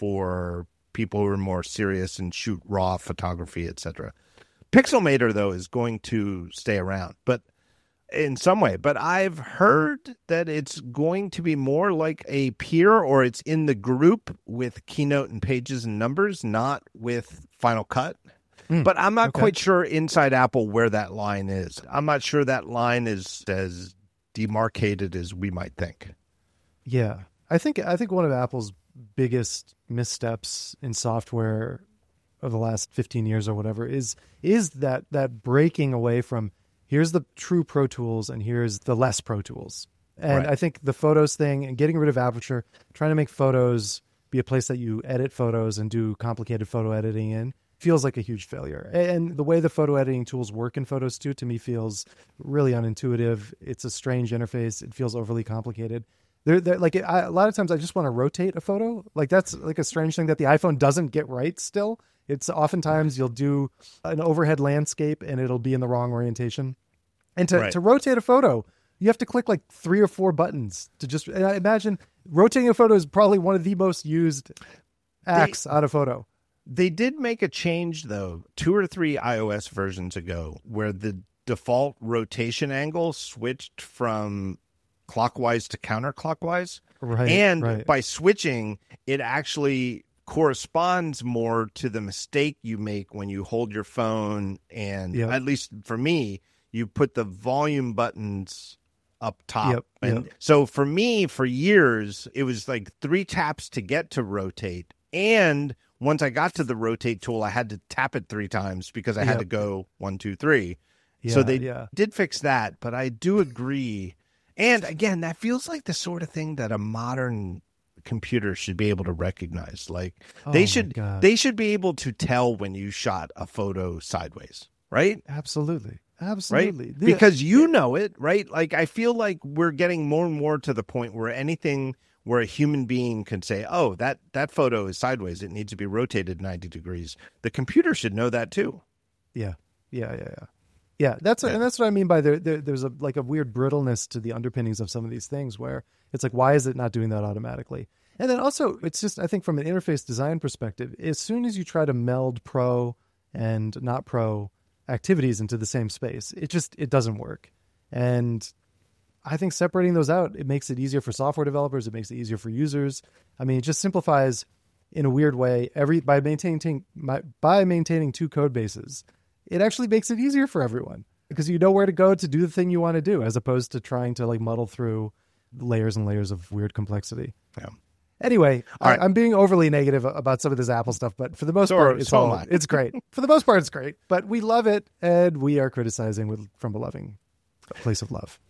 A: for people who are more serious and shoot raw photography, et cetera. Pixelmator, though, is going to stay around, but in some way. But I've heard that it's going to be more like a peer, or it's in the group with Keynote and Pages and Numbers, not with Final Cut. Mm, but I'm not okay. quite sure inside Apple where that line is. I'm not sure that line is as demarcated as we might think.
B: Yeah. I think I think one of Apple's biggest missteps in software of the last fifteen years or whatever is is that that breaking away from here's the true Pro Tools and here's the less Pro Tools. And right. I think the Photos thing and getting rid of Aperture, trying to make Photos be a place that you edit photos and do complicated photo editing in, feels like a huge failure. And the way the photo editing tools work in Photos too, to me, feels really unintuitive. It's a strange interface. It feels overly complicated. They're, they're like I, a lot of times I just want to rotate a photo. Like that's like a strange thing that the iPhone doesn't get right still. It's oftentimes you'll do an overhead landscape and it'll be in the wrong orientation. And to, right. to rotate a photo, you have to click like three or four buttons to just, and I imagine rotating a photo is probably one of the most used acts they, on a photo.
A: They did make a change, though, two or three iOS versions ago, where the default rotation angle switched from clockwise to counterclockwise.
B: Right.
A: And
B: right.
A: by switching, it actually corresponds more to the mistake you make when you hold your phone. And yep. at least for me, you put the volume buttons up top.
B: Yep.
A: And
B: yep.
A: so for me, for years, it was like three taps to get to rotate. And once I got to the rotate tool, I had to tap it three times because I had yep. to go one, two, three.
B: Yeah,
A: so they
B: yeah.
A: did fix that, but I do agree. And again, that feels like the sort of thing that a modern computer should be able to recognize. Like
B: oh
A: they should,
B: God.
A: they should be able to tell when you shot a photo sideways, right?
B: Absolutely. Absolutely.
A: Right? Because you know it, right? Like I feel like we're getting more and more to the point where anything where a human being can say, oh, that, that photo is sideways. It needs to be rotated ninety degrees. The computer should know that too.
B: Yeah. Yeah. Yeah. Yeah. Yeah. That's, yeah. and that's what I mean by there, there, there's a, like a weird brittleness to the underpinnings of some of these things where it's like, why is it not doing that automatically? And then also it's just, I think from an interface design perspective, as soon as you try to meld pro and not pro activities into the same space, it just, it doesn't work. And I think separating those out, it makes it easier for software developers. It makes it easier for users. I mean, it just simplifies in a weird way every by maintaining by maintaining two code bases. It actually makes it easier for everyone because you know where to go to do the thing you want to do, as opposed to trying to like muddle through layers and layers of weird complexity.
A: Yeah.
B: Anyway,
A: all right.
B: I, I'm being overly negative about some of this Apple stuff, but for the most
A: so
B: part, it's
A: so
B: all it's great. For the most part, it's great. But we love it, and we are criticizing with from a loving a place of love.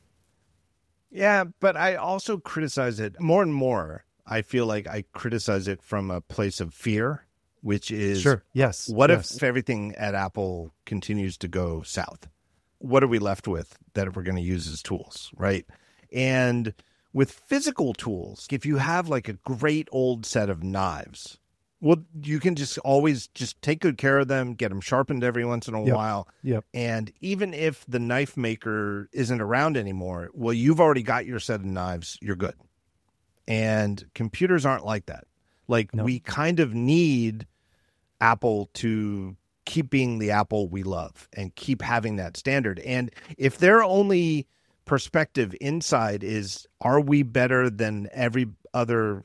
A: Yeah, but I also criticize it more and more. I feel like I criticize it from a place of fear, which is,
B: sure. Yes.
A: What
B: yes.
A: if everything at Apple continues to go south? What are we left with that we're going to use as tools, right? And with physical tools, if you have like a great old set of knives, Well, you can just always just take good care of them, get them sharpened every once in a
B: Yep.
A: while.
B: Yep.
A: And even if the knife maker isn't around anymore, well, you've already got your set of knives. You're good. And computers aren't like that. Like
B: Nope.
A: we kind of need Apple to keep being the Apple we love and keep having that standard. And if their only perspective inside is, are we better than every other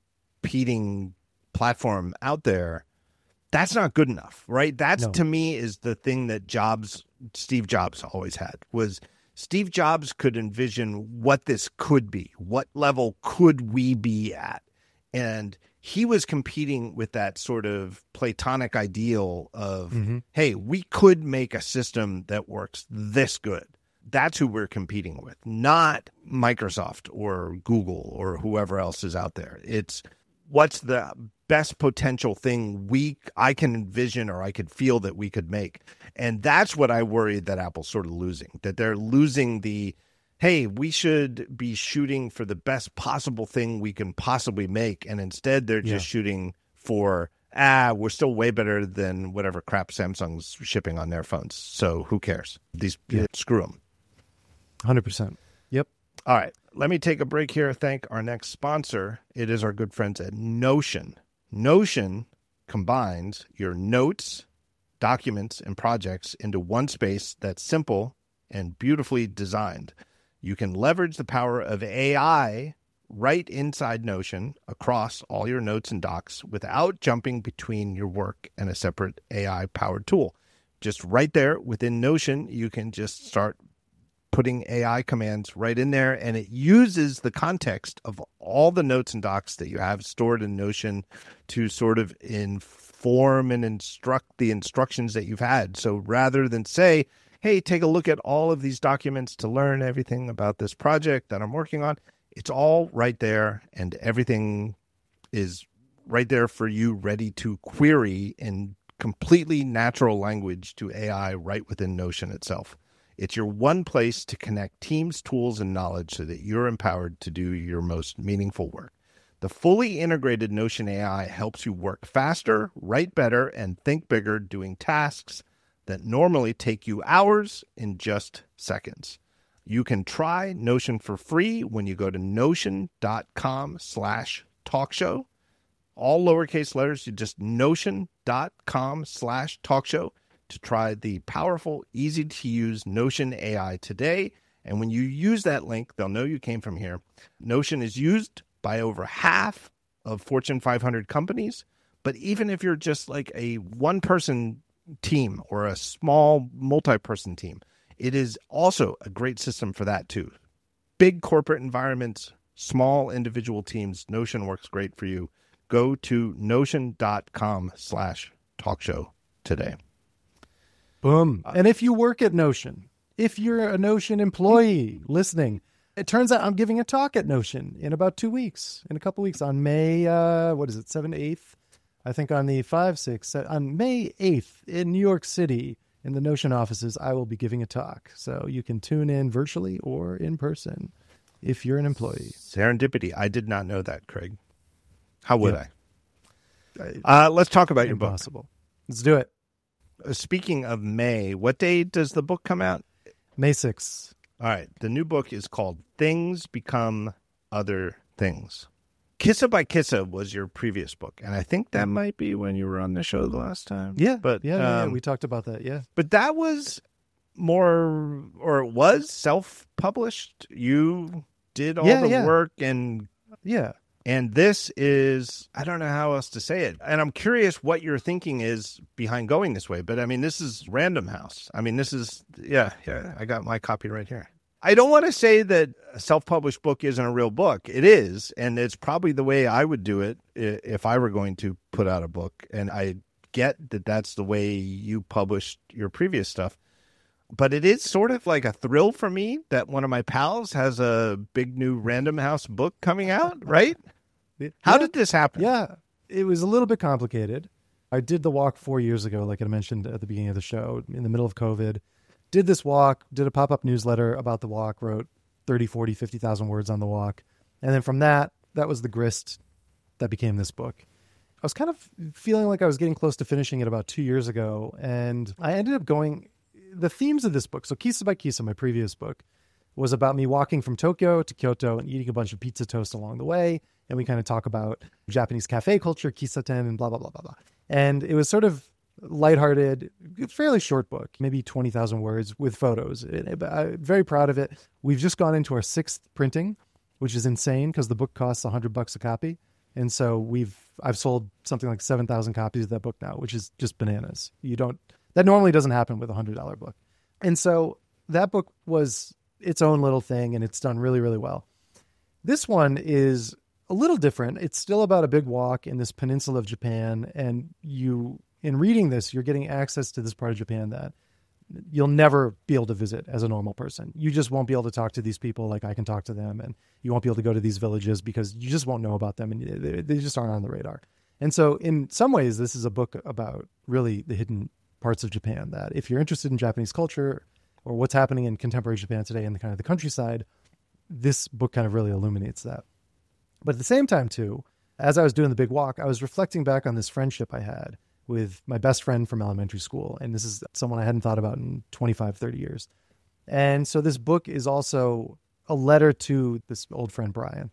A: competing platform out there, that's not good enough, right? That's
B: No.
A: to me is the thing that Jobs, Steve Jobs always had, was Steve Jobs could envision what this could be. What level could we be at? And he was competing with that sort of Platonic ideal of,
B: Mm-hmm.
A: hey, we could make a system that works this good. That's who we're competing with, not Microsoft or Google or whoever else is out there. It's what's the best potential thing we I can envision or I could feel that we could make. And that's what I worry that Apple's sort of losing, that they're losing the, hey, we should be shooting for the best possible thing we can possibly make. And instead they're just
B: Yeah.
A: shooting for, ah, we're still way better than whatever crap Samsung's shipping on their phones. So who cares? These
B: Yeah.
A: screw them.
B: one hundred percent. Yep.
A: All right, let me take a break here. Thank our next sponsor. It is our good friends at Notion. Notion combines your notes, documents, and projects into one space that's simple and beautifully designed. You can leverage the power of A I right inside Notion across all your notes and docs without jumping between your work and a separate A I-powered tool. Just right there within Notion, you can just start putting A I commands right in there, and it uses the context of all the notes and docs that you have stored in Notion to sort of inform and instruct the instructions that you've had. So rather than say, hey, take a look at all of these documents to learn everything about this project that I'm working on, it's all right there, and everything is right there for you, ready to query in completely natural language to A I right within Notion itself. It's your one place to connect teams, tools, and knowledge so that you're empowered to do your most meaningful work. The fully integrated Notion A I helps you work faster, write better, and think bigger, doing tasks that normally take you hours in just seconds. You can try Notion for free when you go to notion.com slash talkshow. All lowercase letters, you just notion.com slash talkshow. to try the powerful, easy-to-use Notion A I today. And when you use that link, they'll know you came from here. Notion is used by over half of Fortune five hundred companies. But even if you're just like a one-person team or a small multi-person team, it is also a great system for that too. Big corporate environments, small individual teams, Notion works great for you. Go to notion.com slash talkshow today.
B: Boom. And if you work at Notion, if you're a Notion employee listening, it turns out I'm giving a talk at Notion in about two weeks, in a couple weeks on May, uh, what is it, seventh, eighth? I think on the five, six, on May eighth in New York City in the Notion offices, I will be giving a talk. So you can tune in virtually or in person if you're an employee.
A: Serendipity. I did not know that, Craig. How would
B: Yeah.
A: I? Uh, let's talk about your book.
B: Impossible. Let's do it.
A: Uh, Speaking of May, what day does the book come out?
B: May sixth.
A: All right. The new book is called Things Become Other Things. Kissa by Kissa was your previous book, and I think that might be when you were on the show the last time.
B: Yeah,
A: but
B: yeah, yeah,
A: um,
B: yeah, we talked about that. Yeah,
A: but that was more, or it was self-published. You did all
B: Yeah,
A: the
B: yeah.
A: work, and
B: yeah.
A: and this is, I don't know how else to say it. And I'm curious what your thinking is behind going this way. But I mean, this is Random House. I mean, this is, yeah, yeah, I got my copy right here. I don't want to say that a self-published book isn't a real book. It is, and it's probably the way I would do it i- if I were going to put out a book. And I get that that's the way you published your previous stuff. But it is sort of like a thrill for me that one of my pals has a big new Random House book coming out, right? How
B: Yeah.
A: did this happen?
B: Yeah, it was a little bit complicated. I did the walk four years ago, like I mentioned at the beginning of the show, in the middle of COVID. Did this walk, did a pop-up newsletter about the walk, wrote thirty, forty, fifty thousand words on the walk. And then from that, that was the grist that became this book. I was kind of feeling like I was getting close to finishing it about two years ago. And I ended up going, the themes of this book, so Kisa by Kisa, my previous book, was about me walking from Tokyo to Kyoto and eating a bunch of pizza toast along the way. And we kind of talk about Japanese cafe culture, kisaten, and blah, blah, blah, blah, blah. And it was sort of lighthearted, fairly short book, maybe twenty thousand words with photos. I'm very proud of it. We've just gone into our sixth printing, which is insane because the book costs a hundred bucks a copy. And so we've, I've sold something like seven thousand copies of that book now, which is just bananas. You don't, that normally doesn't happen with a hundred dollar book. And so that book was its own little thing and it's done really, really well. This one is a little different. It's still about a big walk in this peninsula of Japan. And you, in reading this, you're getting access to this part of Japan that you'll never be able to visit as a normal person. You just won't be able to talk to these people like I can talk to them. And you won't be able to go to these villages because you just won't know about them. And they, they just aren't on the radar. And so in some ways, this is a book about really the hidden parts of Japan that if you're interested in Japanese culture or what's happening in contemporary Japan today in the kind of the countryside, this book kind of really illuminates that. But at the same time, too, as I was doing the big walk, I was reflecting back on this friendship I had with my best friend from elementary school. And this is someone I hadn't thought about in twenty-five, thirty years. And so this book is also a letter to this old friend, Brian.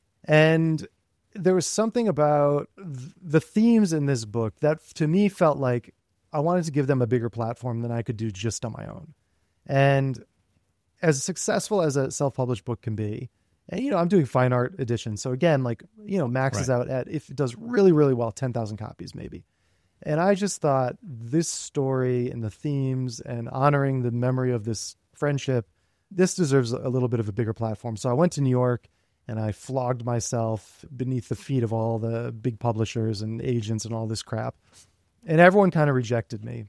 B: And there was something about the themes in this book that to me felt like I wanted to give them a bigger platform than I could do just on my own. And as successful as a self-published book can be, and, you know, I'm doing fine art editions. So again, like, you know, maxes
A: right.
B: out at, if it does really, really well, ten thousand copies maybe. And I just thought this story and the themes and honoring the memory of this friendship, this deserves a little bit of a bigger platform. So I went to New York and I flogged myself beneath the feet of all the big publishers and agents and all this crap. And everyone kind of rejected me.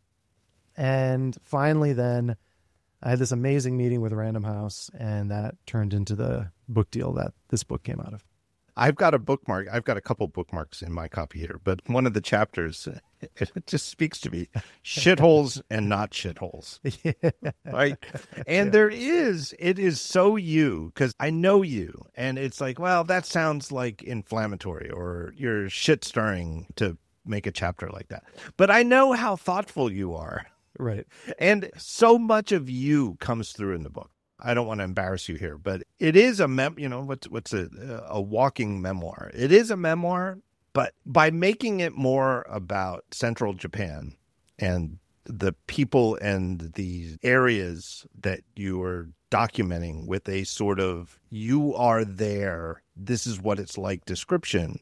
B: And finally then I had this amazing meeting with Random House, and that turned into the book deal that this book came out of.
A: I've got a bookmark. I've got a couple bookmarks in my copy here, but one of the chapters, it just speaks to me, shitholes and not shitholes. Yeah. Right. And yeah. there is, it is so you, because I know you, and it's like, well, that sounds like inflammatory or you're shit stirring to make a chapter like that. But I know how thoughtful you are.
B: Right.
A: And so much of you comes through in the book. I don't want to embarrass you here, but it is a mem, you know, what's, what's a, a walking memoir. It is a memoir, but by making it more about central Japan and the people and the areas that you are documenting with a sort of, you are there, this is what it's like description,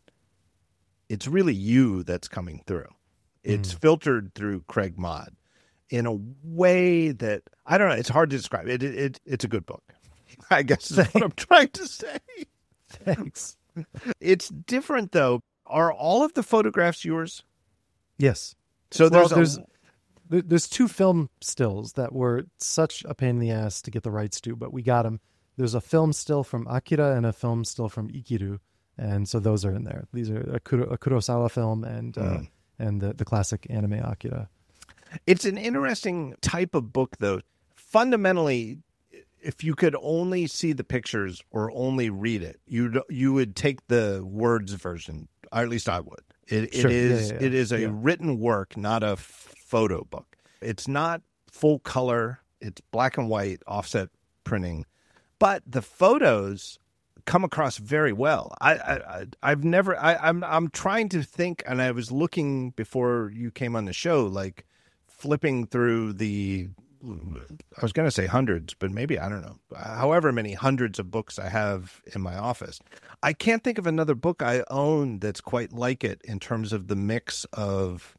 A: it's really you that's coming through. It's mm. filtered through Craig Mott in a way that, I don't know, it's hard to describe. It, it, it It's a good book, I guess is what I'm trying to say.
B: Thanks.
A: It's different, though. Are all of the photographs yours?
B: Yes.
A: So there's,
B: well,
A: a...
B: there's there's two film stills that were such a pain in the ass to get the rights to, but we got them. There's a film still from Akira and a film still from Ikiru, and so those are in there. These are a, Kuro, a Kurosawa film and mm. uh, and the, the classic anime Akira.
A: It's an interesting type of book, though. Fundamentally, if you could only see the pictures or only read it, you you would take the words version, or at least I would. It,
B: sure.
A: it is
B: yeah, yeah, yeah.
A: it is a
B: yeah.
A: written work, not a photo book. It's not full color. It's black and white offset printing, but the photos come across very well. I, I I've never. I, I'm I'm trying to think, and I was looking before you came on the show, like. Flipping through the, I was going to say hundreds, but maybe, I don't know, however many hundreds of books I have in my office. I can't think of another book I own that's quite like it in terms of the mix of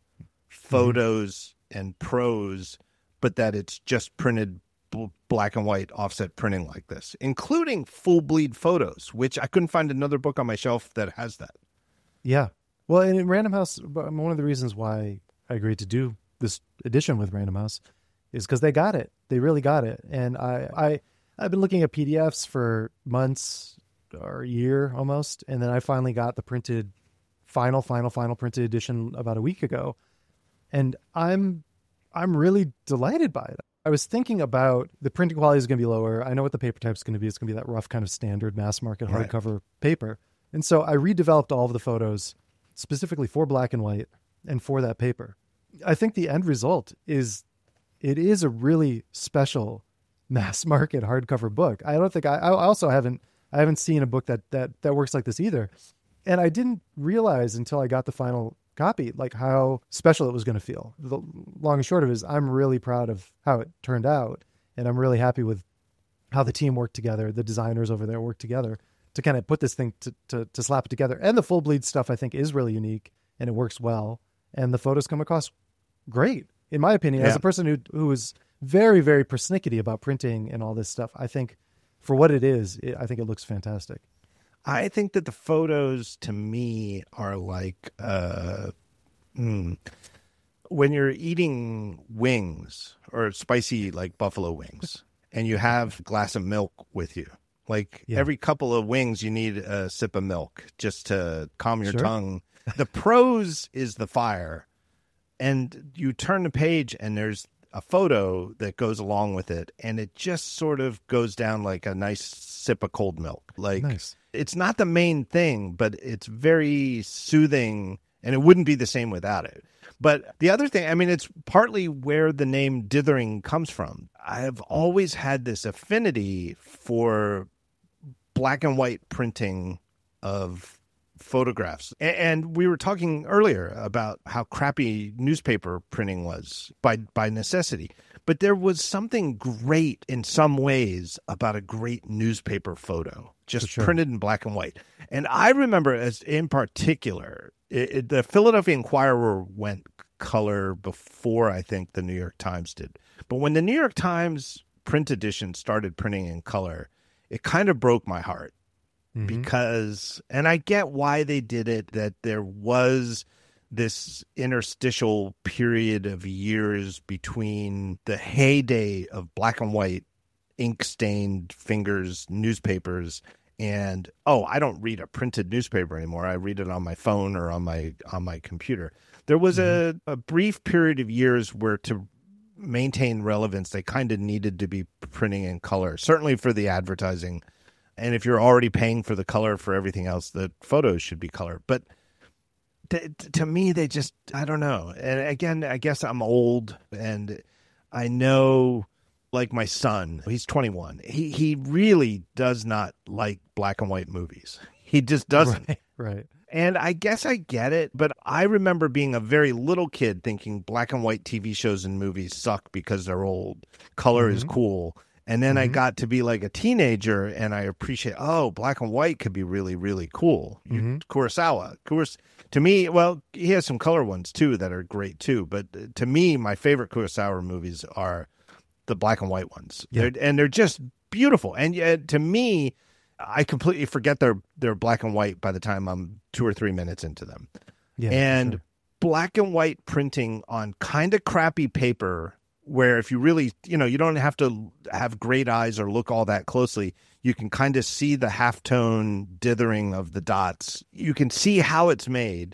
A: photos mm-hmm. and prose, but that it's just printed b- black and white offset printing like this, including full bleed photos, which I couldn't find another book on my shelf that has that.
B: Yeah. Well, and in Random House, one of the reasons why I agreed to do this edition with Random House is because they got it. They really got it. And I, I, I've been looking at P D Fs for months or a year almost. And then I finally got the printed final, final, final printed edition about a week ago. And I'm, I'm really delighted by it. I was thinking about the printing quality is going to be lower. I know what the paper type is going to be. It's going to be that rough kind of standard mass market hardcover right. paper. And so I redeveloped all of the photos specifically for black and white and for that paper. I think the end result is it is a really special mass market hardcover book. I don't think I, I also haven't I haven't seen a book that that that works like this either. And I didn't realize until I got the final copy like how special it was going to feel. The long and short of it is I'm really proud of how it turned out, and I'm really happy with how the team worked together, the designers over there worked together to kind of put this thing to, to, to slap it together. And the full bleed stuff I think is really unique and it works well. And the photos come across great, in my opinion, yeah. As a person who who is very, very persnickety about printing and all this stuff. I think for what it is, it, I think it looks fantastic.
A: I think that the photos to me are like uh, mm, when you're eating wings or spicy like buffalo wings and you have a glass of milk with you. Like yeah. every couple of wings, you need a sip of milk just to calm your sure. tongue. The prose is the fire. And you turn the page and there's a photo that goes along with it. And it just sort of goes down like a nice sip of cold milk. Like nice. It's not the main thing, but it's very soothing. And it wouldn't be the same without it. But the other thing, I mean, it's partly where the name Dithering comes from. I have always had this affinity for black and white printing of photographs. And we were talking earlier about how crappy newspaper printing was by by necessity. But there was something great in some ways about a great newspaper photo, just sure. printed in black and white. And I remember, as in particular, it, it, the Philadelphia Inquirer went color before I think the New York Times did. But when the New York Times print edition started printing in color, it kind of broke my heart. Mm-hmm. Because, and I get why they did it, that there was this interstitial period of years between the heyday of black and white, ink-stained fingers, newspapers, and, oh, I don't read a printed newspaper anymore. I read it on my phone or on my on my computer. There was mm-hmm. a, a brief period of years where to maintain relevance, they kind of needed to be printing in color, certainly for the advertising. And if you're already paying for the color for everything else, the photos should be color. But to, to me, they just, I don't know. And again, I guess I'm old and I know, like my son, he's twenty-one. He he really does not like black and white movies. He just doesn't.
B: Right, right.
A: And I guess I get it, but I remember being a very little kid thinking black and white T V shows and movies suck because they're old. Color mm-hmm. is cool. And then mm-hmm. I got to be like a teenager and I appreciate, oh, black and white could be really, really cool. Mm-hmm. Kurosawa. Kuros- to me, well, he has some color ones too that are great too. But to me, my favorite Kurosawa movies are the black and white ones. Yeah. They're, and they're just beautiful. And yet, to me, I completely forget they're, they're black and white by the time I'm two or three minutes into them. Yeah, and sure. black and white printing on kind of crappy paper where if you really, you know, you don't have to have great eyes or look all that closely. You can kind of see the halftone dithering of the dots. You can see how it's made,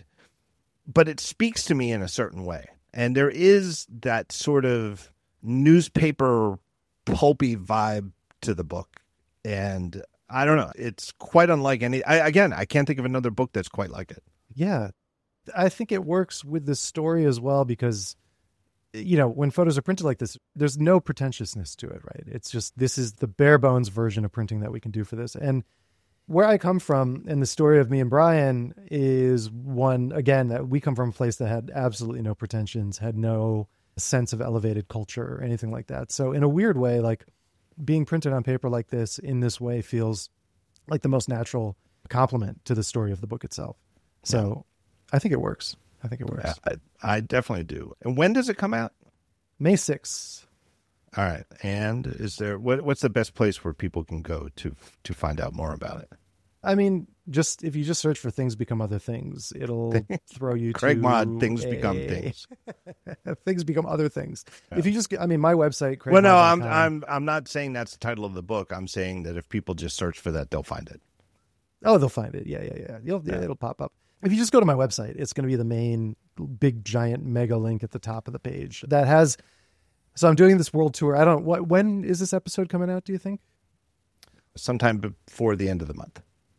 A: but it speaks to me in a certain way. And there is that sort of newspaper pulpy vibe to the book. And I don't know. It's quite unlike any, I, again, I can't think of another book that's quite like it.
B: Yeah. I think it works with the story as well because, you know, when photos are printed like this, there's no pretentiousness to it, right? It's just, this is the bare bones version of printing that we can do for this. And where I come from and the story of me and Brian is one, again, that we come from a place that had absolutely no pretensions, had no sense of elevated culture or anything like that. So in a weird way, like being printed on paper like this in this way feels like the most natural complement to the story of the book itself. So yeah. I think it works. I think it works.
A: Yeah, I, I definitely do. And when does it come out?
B: May sixth.
A: All right. And is there what, what's the best place where people can go to to find out more about it?
B: I mean, just if you just search for Things Become Other Things, it'll throw you
A: Craig
B: to
A: Mod, Things
B: a...
A: Become Things.
B: Things Become Other Things. Yeah. If you just, I mean, my website.
A: Craig well, no, I'm I'm I'm not saying that's the title of the book. I'm saying that if people just search for that, they'll find it.
B: Oh, they'll find it. Yeah, yeah, yeah. You'll, yeah. It'll pop up. If you just go to my website, it's going to be the main big giant mega link at the top of the page that has. So I'm doing this world tour. I don't. What? When is this episode coming out? Do you think?
A: Sometime before the end of the month.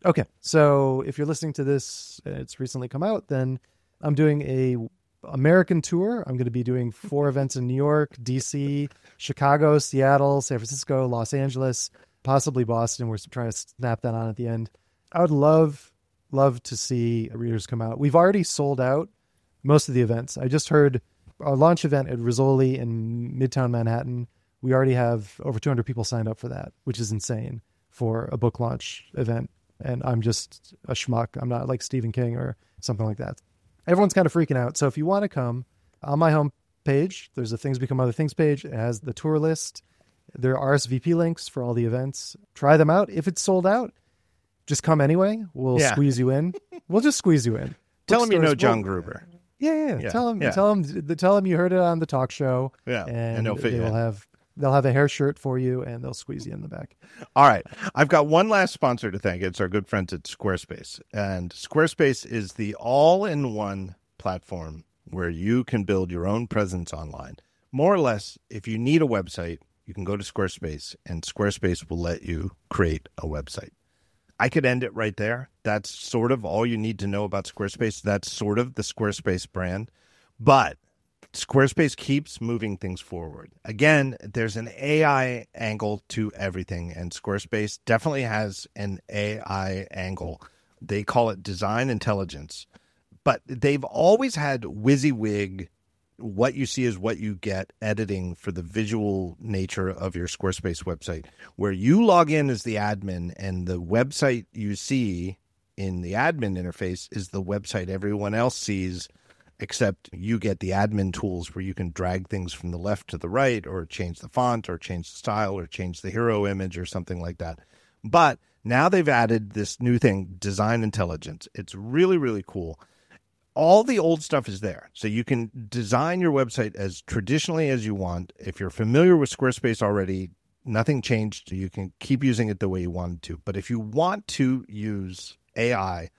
B: Okay. So if you're listening to this, and it's recently come out, then I'm doing a American tour. I'm going to be doing four events in New York, D C, Chicago, Seattle, San Francisco, Los Angeles, possibly Boston. We're trying to snap that on at the end. I would love, love to see readers come out. We've already sold out most of the events. I just heard our launch event at Rizzoli in Midtown Manhattan. We already have over two hundred people signed up for that, which is insane for a book launch event. And I'm just a schmuck. I'm not like Stephen King or something like that. Everyone's kind of freaking out. So if you want to come, on my home page, there's a Things Become Other Things page. It has the tour list. There are R S V P links for all the events. Try them out. If it's sold out, just come anyway. We'll yeah. squeeze you in. We'll just squeeze you in.
A: Tell them you know John Gruber.
B: Yeah, yeah. yeah. Tell them. Yeah. Tell them. Tell them you heard it on the talk show.
A: Yeah,
B: and,
A: and they'll fit
B: they
A: you
B: will
A: in.
B: have. They'll have a hair shirt for you, and they'll squeeze you in the back.
A: All right. I've got one last sponsor to thank. It's our good friends at Squarespace. And Squarespace is the all-in-one platform where you can build your own presence online. More or less, if you need a website, you can go to Squarespace, and Squarespace will let you create a website. I could end it right there. That's sort of all you need to know about Squarespace. That's sort of the Squarespace brand. But Squarespace keeps moving things forward. Again, there's an A I angle to everything, and Squarespace definitely has an A I angle. They call it design intelligence. But they've always had WYSIWYG, what you see is what you get editing for the visual nature of your Squarespace website, where you log in as the admin and the website you see in the admin interface is the website everyone else sees, except you get the admin tools where you can drag things from the left to the right or change the font or change the style or change the hero image or something like that. But now they've added this new thing, design intelligence. It's really, really cool. All the old stuff is there. So you can design your website as traditionally as you want. If you're familiar with Squarespace already, nothing changed. You can keep using it the way you wanted to. But if you want to use A I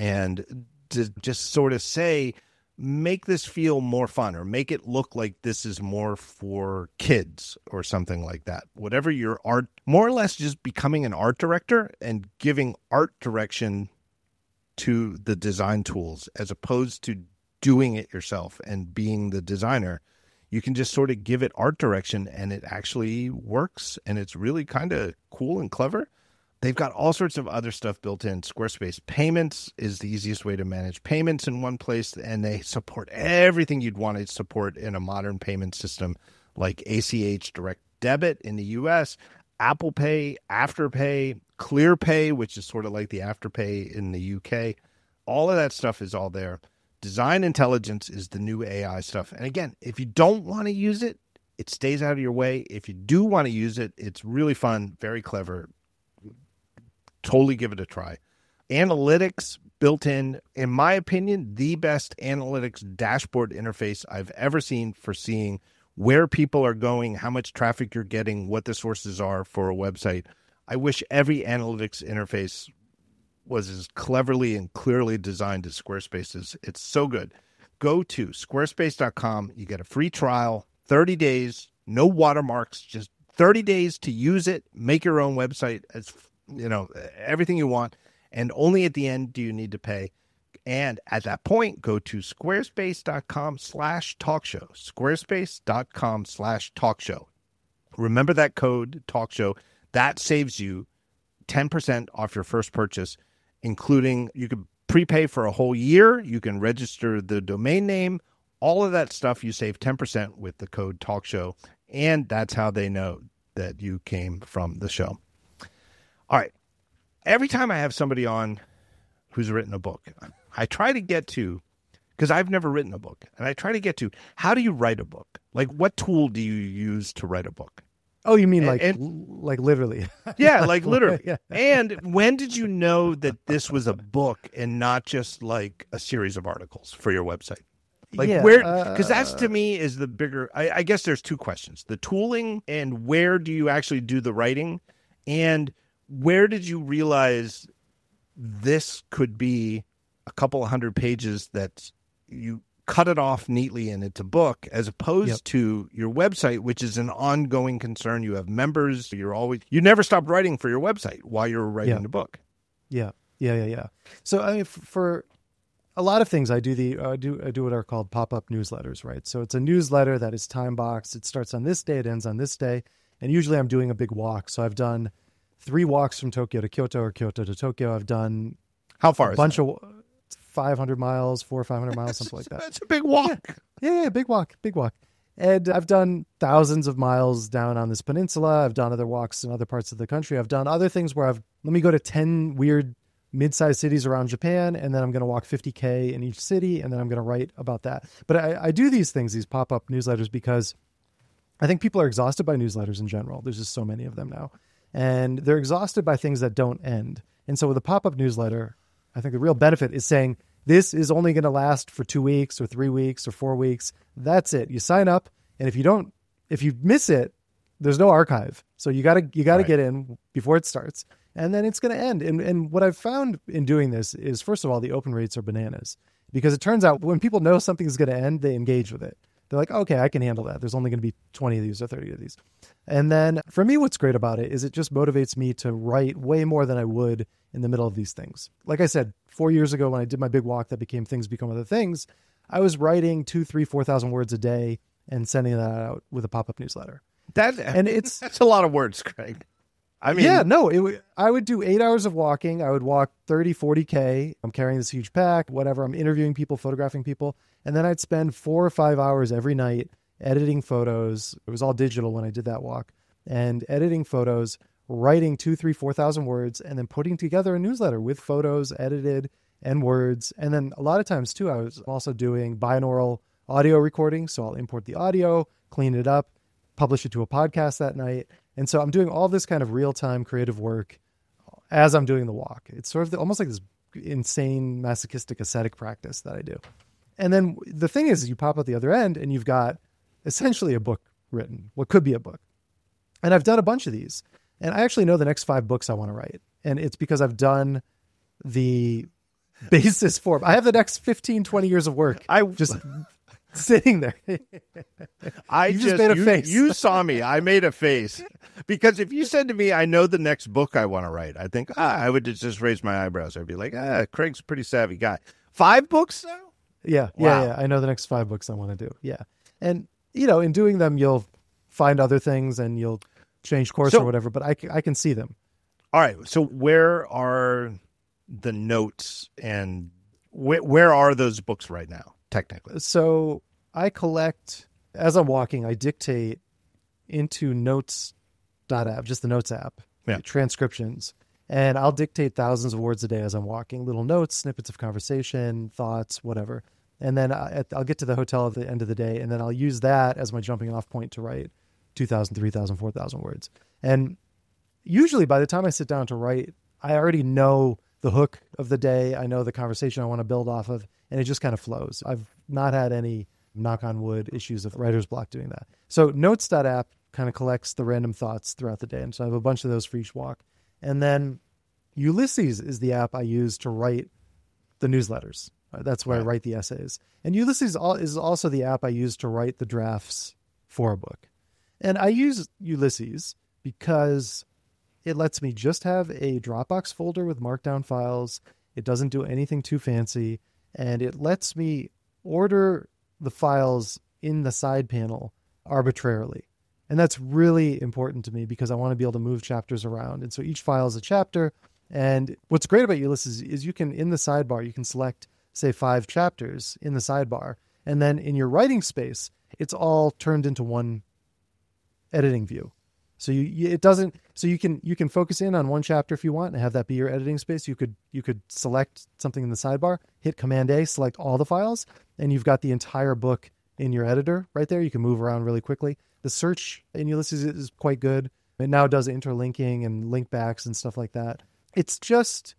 A: and to just sort of say, make this feel more fun or make it look like this is more for kids or something like that. Whatever your art, more or less just becoming an art director and giving art direction to the design tools as opposed to doing it yourself and being the designer. You can just sort of give it art direction and it actually works. And it's really kind of cool and clever. They've got all sorts of other stuff built in. Squarespace Payments is the easiest way to manage payments in one place, and they support everything you'd want to support in a modern payment system like A C H Direct Debit in the U S, Apple Pay, Afterpay, ClearPay, which is sort of like the Afterpay in the U K. All of that stuff is all there. Design intelligence is the new A I stuff. And again, if you don't want to use it, it stays out of your way. If you do want to use it, it's really fun, very clever. Totally give it a try. Analytics built in, in my opinion, the best analytics dashboard interface I've ever seen for seeing where people are going, how much traffic you're getting, what the sources are for a website. I wish every analytics interface was as cleverly and clearly designed as Squarespace is. It's so good. Go to squarespace dot com. You get a free trial, thirty days, no watermarks, just thirty days to use it, make your own website as you know, everything you want, and only at the end do you need to pay. And at that point, go to squarespace dot com slash talk show. Squarespace dot com slash talk show. Remember that code, talk show. That saves you ten percent off your first purchase, including you can prepay for a whole year. You can register the domain name. All of that stuff, you save ten percent with the code talk show. And that's how they know that you came from the show. All right. Every time I have somebody on who's written a book, I try to get to, because I've never written a book, and I try to get to, how do you write a book? Like, what tool do you use to write a book?
B: Oh, you mean
A: and,
B: like
A: and,
B: like literally?
A: Yeah, like literally.
B: Yeah.
A: And when did you know that this was a book and not just like a series of articles for your website? Like
B: yeah,
A: where,
B: uh,
A: because that's to me is the bigger, I, I guess there's two questions. The tooling and where do you actually do the writing? And where did you realize this could be a couple of hundred pages that you cut it off neatly and it's a book, as opposed yep. to your website, which is an ongoing concern. You have members. You're always, you never stop writing for your website while you're writing
B: yeah.
A: the book.
B: Yeah. Yeah, yeah, yeah. So I mean, f- for a lot of things, I do the I do I do what are called pop-up newsletters, right? So it's a newsletter that is time boxed. It starts on this day, it ends on this day, and usually I'm doing a big walk. So I've done three walks from Tokyo to Kyoto or Kyoto to Tokyo. I've done
A: how far?
B: A
A: is
B: bunch
A: that?
B: of five hundred miles, four or five hundred miles, something like that.
A: That's a big walk.
B: Yeah. yeah, yeah, big walk, big walk. And I've done thousands of miles down on this peninsula. I've done other walks in other parts of the country. I've done other things where I've, let me go to ten weird mid-sized cities around Japan, and then I'm going to walk fifty K in each city, and then I'm going to write about that. But I, I do these things, these pop-up newsletters, because I think people are exhausted by newsletters in general. There's just so many of them now. And they're exhausted by things that don't end. And so with a pop-up newsletter, I think the real benefit is saying, this is only going to last for two weeks or three weeks or four weeks. That's it. You sign up, and if you don't, if you miss it, there's no archive. So you got to you got to
A: Right.
B: get in before it starts, and then it's going to end. And and what I've found in doing this is, first of all, the open rates are bananas, because it turns out when people know something's going to end, they engage with it. They're like, okay, I can handle that. There's only going to be twenty of these or thirty of these. And then for me, what's great about it is it just motivates me to write way more than I would in the middle of these things. Like I said, four years ago when I did my big walk that became Things Become Other Things, I was writing two, three, four thousand words a day and sending that out with a pop-up newsletter.
A: That
B: And it's
A: that's a lot of words, Craig. I mean,
B: yeah, no, it, w- I would do eight hours of walking. I would walk thirty, forty K. I'm carrying this huge pack, whatever. I'm interviewing people, photographing people. And then I'd spend four or five hours every night editing photos. It was all digital when I did that walk, and editing photos, writing two, three, four thousand words, and then putting together a newsletter with photos edited and words. And then a lot of times too, I was also doing binaural audio recording. So I'll import the audio, clean it up, publish it to a podcast that night. And so I'm doing all this kind of real-time creative work as I'm doing the walk. It's sort of the, almost like this insane masochistic ascetic practice that I do. And then the thing is, you pop out the other end and you've got essentially a book written, what could be a book. And I've done a bunch of these. And I actually know the next five books I want to write. And it's because I've done the basis for it. I have the next fifteen, twenty years of work.
A: I
B: just sitting there.
A: I
B: You
A: just,
B: just made a
A: you,
B: face.
A: You saw me. I made a face. Because if you said to me, I know the next book I want to write, I think, ah, I would just raise my eyebrows. I'd be like, ah, Craig's a pretty savvy guy. Five books, though?
B: Yeah,
A: Wow.
B: yeah, yeah. I know the next five books I want to do. Yeah. And, you know, in doing them, you'll find other things and you'll change course
A: So-
B: or whatever, but I, c- I can see them.
A: All right. So where are the notes and wh- where are those books right now, technically?
B: So I collect, as I'm walking, I dictate into notes.app, just the notes app,
A: Yeah.
B: transcriptions. And I'll dictate thousands of words a day as I'm walking, little notes, snippets of conversation, thoughts, whatever. And then I, I'll get to the hotel at the end of the day, and then I'll use that as my jumping off point to write two thousand, three thousand, four thousand words. And usually by the time I sit down to write, I already know the hook of the day. I know the conversation I want to build off of, and it just kind of flows. I've not had any, knock on wood, issues of writer's block doing that. So notes.app kind of collects the random thoughts throughout the day. And so I have a bunch of those for each walk. And then Ulysses is the app I use to write the newsletters. Uh, That's where
A: Right.
B: I write the essays. And Ulysses al- is also the app I use to write the drafts for a book. And I use Ulysses because it lets me just have a Dropbox folder with markdown files. It doesn't do anything too fancy. And it lets me order the files in the side panel arbitrarily. And that's really important to me because I want to be able to move chapters around. And so each file is a chapter. And what's great about Ulysses is you can, in the sidebar, you can select, say, five chapters in the sidebar. And then in your writing space, it's all turned into one editing view. So you, you it doesn't, so you can, you can focus in on one chapter if you want and have that be your editing space. You could, you could select something in the sidebar, hit Command A, select all the files, and you've got the entire book in your editor right there. You can move around really quickly. The search in Ulysses is quite good. It now does interlinking and link backs and stuff like that. It's just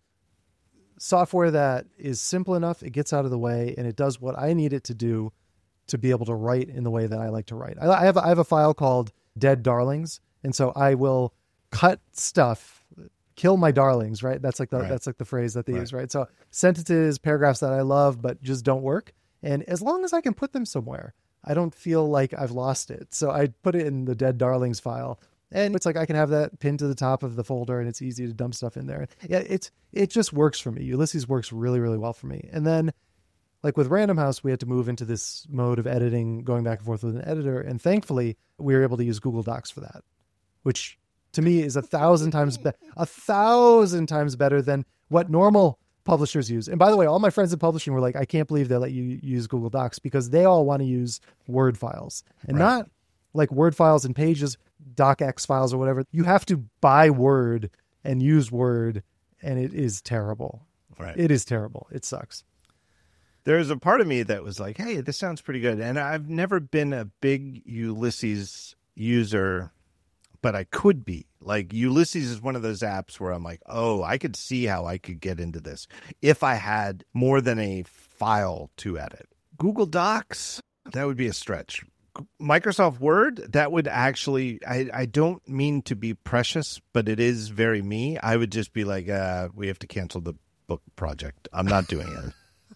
B: software that is simple enough. It gets out of the way and it does what I need it to do to be able to write in the way that I like to write. I I have, I have a file called Dead Darlings. And so I will cut stuff, kill my darlings, right? That's like the,
A: Right.
B: that's like the phrase that they
A: Right.
B: use, right? So sentences, paragraphs that I love, but just don't work. And as long as I can put them somewhere, I don't feel like I've lost it. So I put it in the Dead Darlings file. And it's like I can have that pinned to the top of the folder and it's easy to dump stuff in there. Yeah, it's it just works for me. Ulysses works really, really well for me. And then like with Random House, we had to move into this mode of editing, going back and forth with an editor. And thankfully, we were able to use Google Docs for that, which to me is a thousand times be- a thousand times better than what normal publishers use. And by the way, all my friends in publishing were like, I can't believe they let you use Google Docs, because they all want to use Word files and right. not like Word files and Pages, DocX files or whatever. You have to buy Word and use Word, and it is terrible.
A: Right.
B: It is terrible. It sucks.
A: There's a part of me that was like, hey, this sounds pretty good. And I've never been a big Ulysses user, but I could be. Like Ulysses is one of those apps where I'm like, oh, I could see how I could get into this if I had more than a file to edit. Google Docs, that would be a stretch. Microsoft Word, that would actually, I, I don't mean to be precious, but it is very me. I would just be like, uh, we have to cancel the book project. I'm not doing it.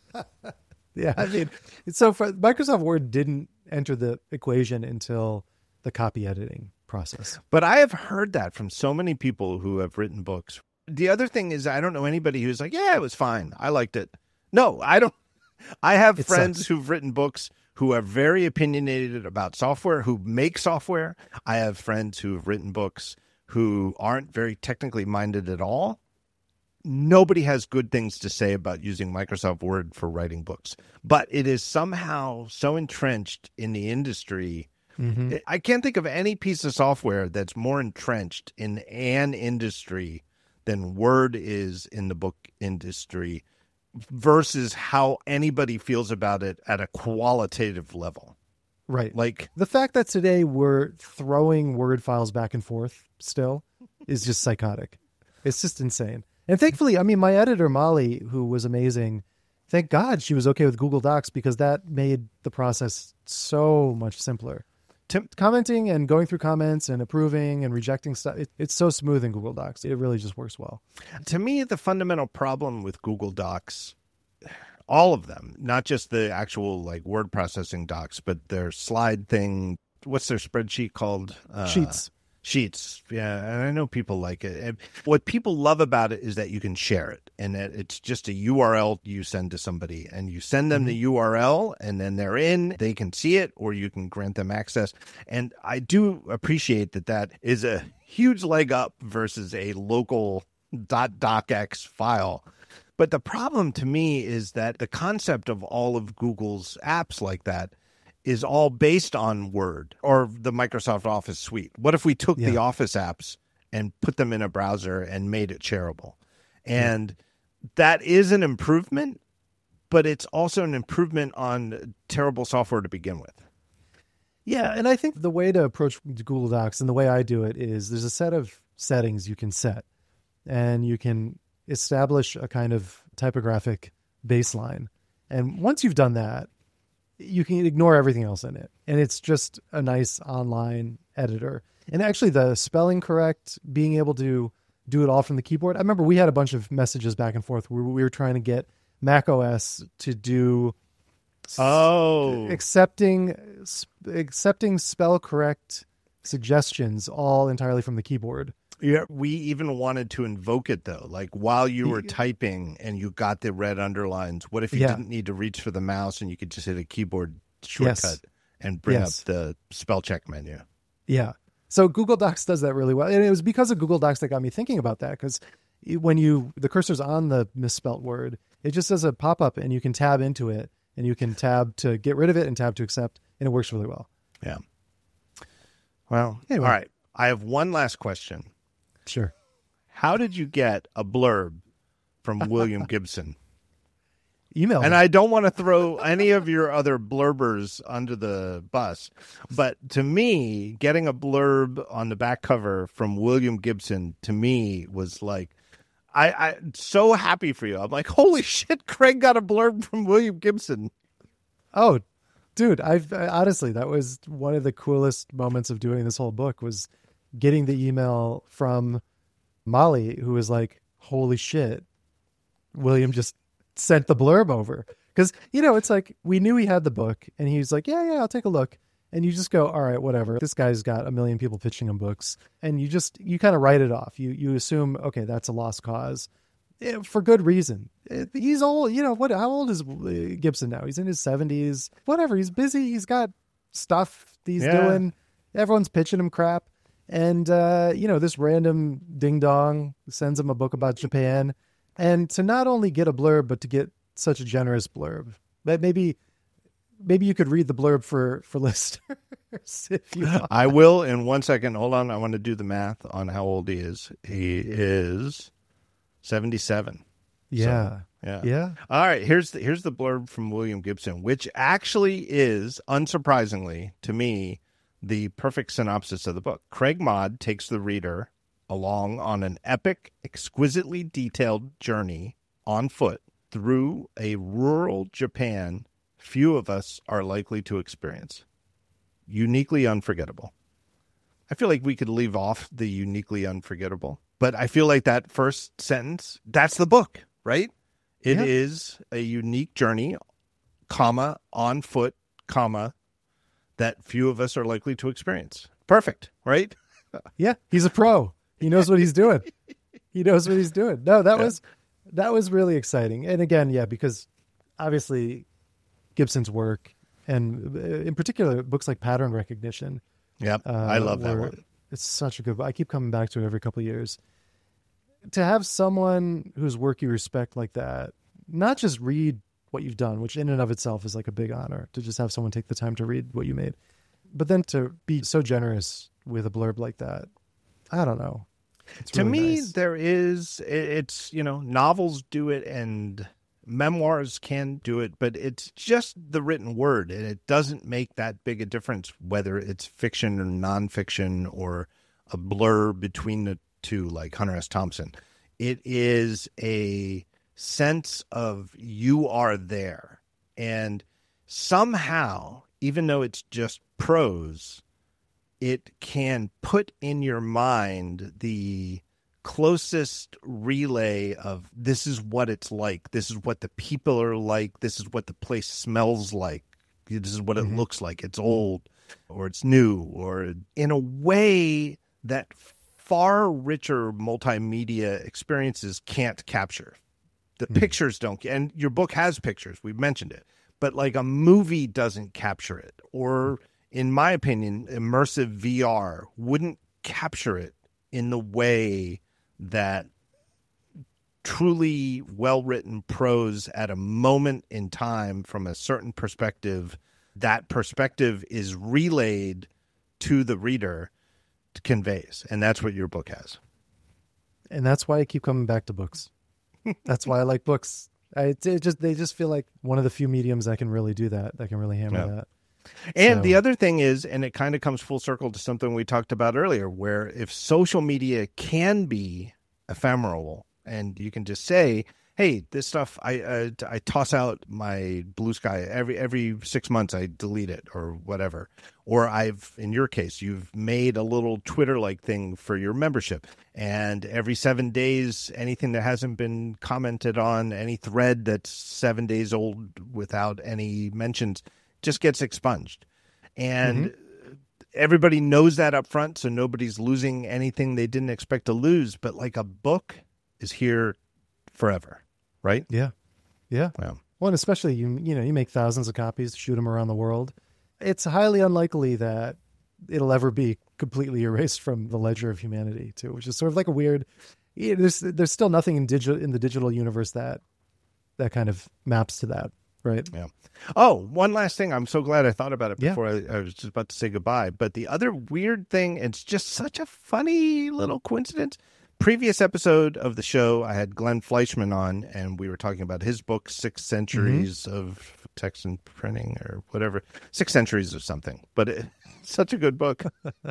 B: Yeah, I mean, so for Microsoft Word didn't enter the equation until the copy editing process.
A: But I have heard that from so many people who have written books. The other thing is, I don't know anybody who's like, yeah, it was fine. I liked it. No, I don't. I have
B: It
A: friends
B: sucks.
A: who've written books who are very opinionated about software, who make software. I have friends who have written books who aren't very technically minded at all. Nobody has good things to say about using Microsoft Word for writing books, but it is somehow so entrenched in the industry.
B: Mm-hmm.
A: I can't think of any piece of software that's more entrenched in an industry than Word is in the book industry versus how anybody feels about it at a qualitative level.
B: Right.
A: Like
B: The fact that today we're throwing Word files back and forth still is just psychotic. It's just insane. And thankfully, I mean, my editor, Molly, who was amazing, thank God she was okay with Google Docs, because that made the process so much simpler.
A: Tim-
B: Commenting and going through comments and approving and rejecting stuff, it, it's so smooth in Google Docs. It really just works well.
A: To me, the fundamental problem with Google Docs, all of them, not just the actual like word processing docs, but their slide thing. What's their spreadsheet called? Uh,
B: Sheets.
A: Sheets. Yeah. And I know people like it. And what people love about it is that you can share it, and that it's just a U R L you send to somebody, and you send them
B: Mm-hmm.
A: the U R L, and then they're in, they can see it, or you can grant them access. And I do appreciate that that is a huge leg up versus a local .docx file. But the problem to me is that the concept of all of Google's apps like that is all based on Word or the Microsoft Office suite. What if we took
B: Yeah.
A: the Office apps and put them in a browser and made it shareable? And yeah. that is an improvement, but it's also an improvement on terrible software to begin with.
B: Yeah, and I think the way to approach Google Docs, and the way I do it, is there's a set of settings you can set, and you can establish a kind of typographic baseline. And once you've done that, you can ignore everything else in it. And it's just a nice online editor. And actually the spelling correct, being able to do it all from the keyboard. I remember we had a bunch of messages back and forth where we were trying to get Mac O S to do
A: Oh,
B: accepting accepting spell correct suggestions all entirely from the keyboard.
A: yeah. We even wanted to invoke it though. Like while you were typing and you got the red underlines, what if you
B: Yeah.
A: didn't need to reach for the mouse and you could just hit a keyboard shortcut
B: Yes.
A: and bring
B: Yes.
A: up the spell check menu?
B: Yeah. So Google Docs does that really well. And it was because of Google Docs that got me thinking about that, because when you, the cursor's on the misspelt word, it just does a pop-up and you can tab into it, and you can tab to get rid of it and tab to accept, and it works really well.
A: Yeah. Well,
B: Anyway.
A: all right. I have one last question.
B: Sure.
A: How did you get a blurb from William Gibson?
B: Email.
A: And
B: me.
A: I don't want to throw any of your other blurbers under the bus, but to me, getting a blurb on the back cover from William Gibson, to me, was like, I, I'm so happy for you. I'm like, holy shit, Craig got a blurb from William Gibson.
B: Oh, dude, I've I, honestly, that was one of the coolest moments of doing this whole book, was getting the email from Molly, who was like, holy shit, William just sent the blurb over. Because, you know, it's like, we knew he had the book, and he was like, yeah, yeah, I'll take a look. and you just go, all right, whatever. This guy's got a million people pitching him books, and you just you kind of write it off. You you assume, okay, that's a lost cause, yeah, for good reason. He's old, you know. What? How old is Gibson now? He's in his seventies. Whatever. He's busy. He's got stuff he's yeah. doing. Everyone's pitching him crap, and uh, you know, this random ding dong sends him a book about Japan, and to not only get a blurb, but to get such a generous blurb. But maybe. Maybe you could read the blurb for, for listeners if you want.
A: I will in one second. Hold on. I want to do the math on how old he is. He is seventy-seven.
B: Yeah.
A: So, yeah.
B: Yeah.
A: All right. Here's the, here's the blurb from William Gibson, which actually is, unsurprisingly to me, the perfect synopsis of the book. Craig Mod takes the reader along on an epic, exquisitely detailed journey on foot through a rural Japan few of us are likely to experience. Uniquely unforgettable. I feel like we could leave off the uniquely unforgettable, but I feel like that first sentence, that's the book, right? It yeah. is a unique journey, comma, on foot, comma, that few of us are likely to experience. Perfect, right?
B: Yeah, he's a pro. He knows what he's doing. He knows what he's doing. No, that yeah. was that was really exciting. And again, yeah, because obviously Gibson's work, and in particular books like Pattern Recognition.
A: Yep, uh, I love that one.
B: It's such a good book. I keep coming back to it every couple of years. To have someone whose work you respect like that, not just read what you've done, which in and of itself is like a big honor, to just have someone take the time to read what you made, but then to be so generous with a blurb like that, I don't know. It's
A: to
B: really
A: me,
B: nice.
A: there is, it's, you know, novels do it and memoirs can do it, but it's just the written word, and it doesn't make that big a difference whether it's fiction or nonfiction or a blur between the two, like Hunter S. Thompson. It is a sense of you are there, and somehow, even though it's just prose, it can put in your mind the closest relay of this is what it's like, this is what the people are like, this is what the place smells like, this is what it mm-hmm. looks like, it's old or it's new, or in a way that far richer multimedia experiences can't capture. The mm-hmm. pictures don't, and your book has pictures, we've mentioned it, but like a movie doesn't capture it, or in my opinion, immersive V R wouldn't capture it in the way that truly well-written prose at a moment in time from a certain perspective, that perspective is relayed to the reader to conveys. And that's what your book has.
B: And that's why I keep coming back to books. That's why I like books. I, it just They just feel like one of the few mediums that can really do that, that can really hammer yeah. that.
A: And
B: so.
A: The other thing is, and it kind of comes full circle to something we talked about earlier, where if social media can be ephemeral and you can just say, hey, this stuff, I uh, I toss out my Blue Sky every every six months, I delete it or whatever. Or I've, in your case, you've made a little Twitter-like thing for your membership. And every seven days, anything that hasn't been commented on, any thread that's seven days old without any mentions, just gets expunged. And mm-hmm. everybody knows that up front, so nobody's losing anything they didn't expect to lose. But like a book is here forever, right?
B: Yeah. Yeah.
A: Yeah.
B: Well, and especially, you you know, you make thousands of copies, shoot them around the world. It's highly unlikely that it'll ever be completely erased from the ledger of humanity, too, which is sort of like a weird, you know, there's, there's still nothing in digital, in the digital universe that, that kind of maps to that. Right.
A: Yeah. Oh, one last thing. I'm so glad I thought about it before
B: yeah.
A: I, I was just about to say goodbye. But the other weird thing, it's just such a funny little coincidence. Previous episode of the show, I had Glenn Fleischman on, and we were talking about his book, Six Centuries mm-hmm. of Text and Printing, or whatever. Six Centuries of something. But it's such a good book.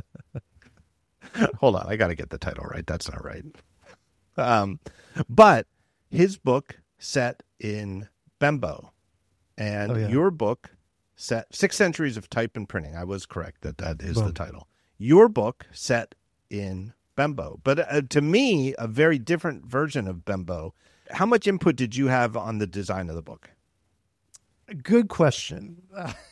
A: Hold on. I got to get the title right. That's not right. Um, but his book set in Bembo. And oh, yeah. your book, set Six Centuries of Type and Printing. I was correct that that is Boom. the title. Your book set in Bembo. But uh, to me, a very different version of Bembo. How much input did you have on the design of the book?
B: Good question.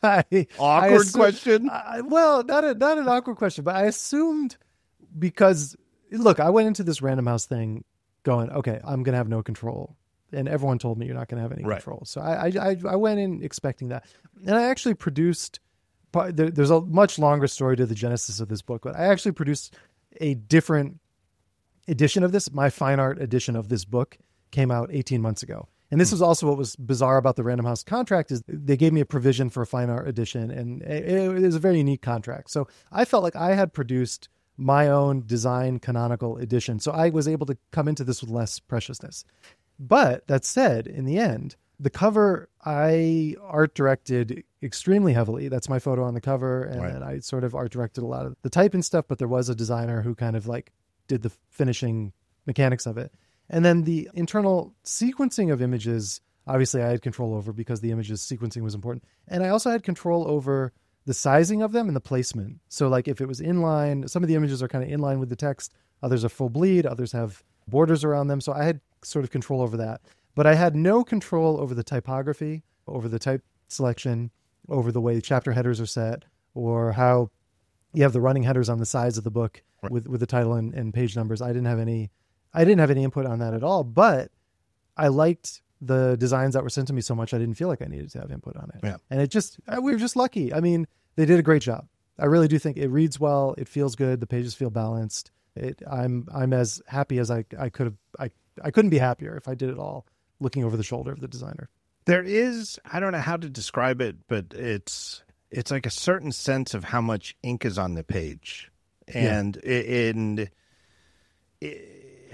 B: I,
A: awkward
B: I assumed,
A: question.
B: I, well, not a, not an awkward question, but I assumed because look, I went into this Random House thing going, okay, I'm going to have no control. And everyone told me you're not going to have any
A: right.
B: control. So I, I, I went in expecting that. And I actually produced, there's a much longer story to the genesis of this book, but I actually produced a different edition of this. My fine art edition of this book came out eighteen months ago. And this is also what was bizarre about the Random House contract is they gave me a provision for a fine art edition, and it, it was a very unique contract. So I felt like I had produced my own design canonical edition. So I was able to come into this with less preciousness. But that said, in the end, the cover I art directed extremely heavily. That's my photo on the cover. And right. I sort of art directed a lot of the type and stuff, but there was a designer who kind of like did the finishing mechanics of it. And then the internal sequencing of images, obviously I had control over because the images sequencing was important. And I also had control over the sizing of them and the placement. So like if it was in line, some of the images are kind of in line with the text, others are full bleed, others have borders around them. So I had sort of control over that. But I had no control over the typography, over the type selection, over the way chapter headers are set, or how you have the running headers on the sides of the book right. with, with the title and, and page numbers. I didn't have any I didn't have any input on that at all, but I liked the designs that were sent to me so much I didn't feel like I needed to have input on it.
A: Yeah.
B: And it just, we were just lucky. I mean, they did a great job. I really do think it reads well. It feels good. The pages feel balanced. It, I'm, I'm as happy as I, I could have, I, I couldn't be happier if I did it all looking over the shoulder of the designer.
A: There is, I don't know how to describe it, but it's, it's like a certain sense of how much ink is on the page. And yeah. in, it,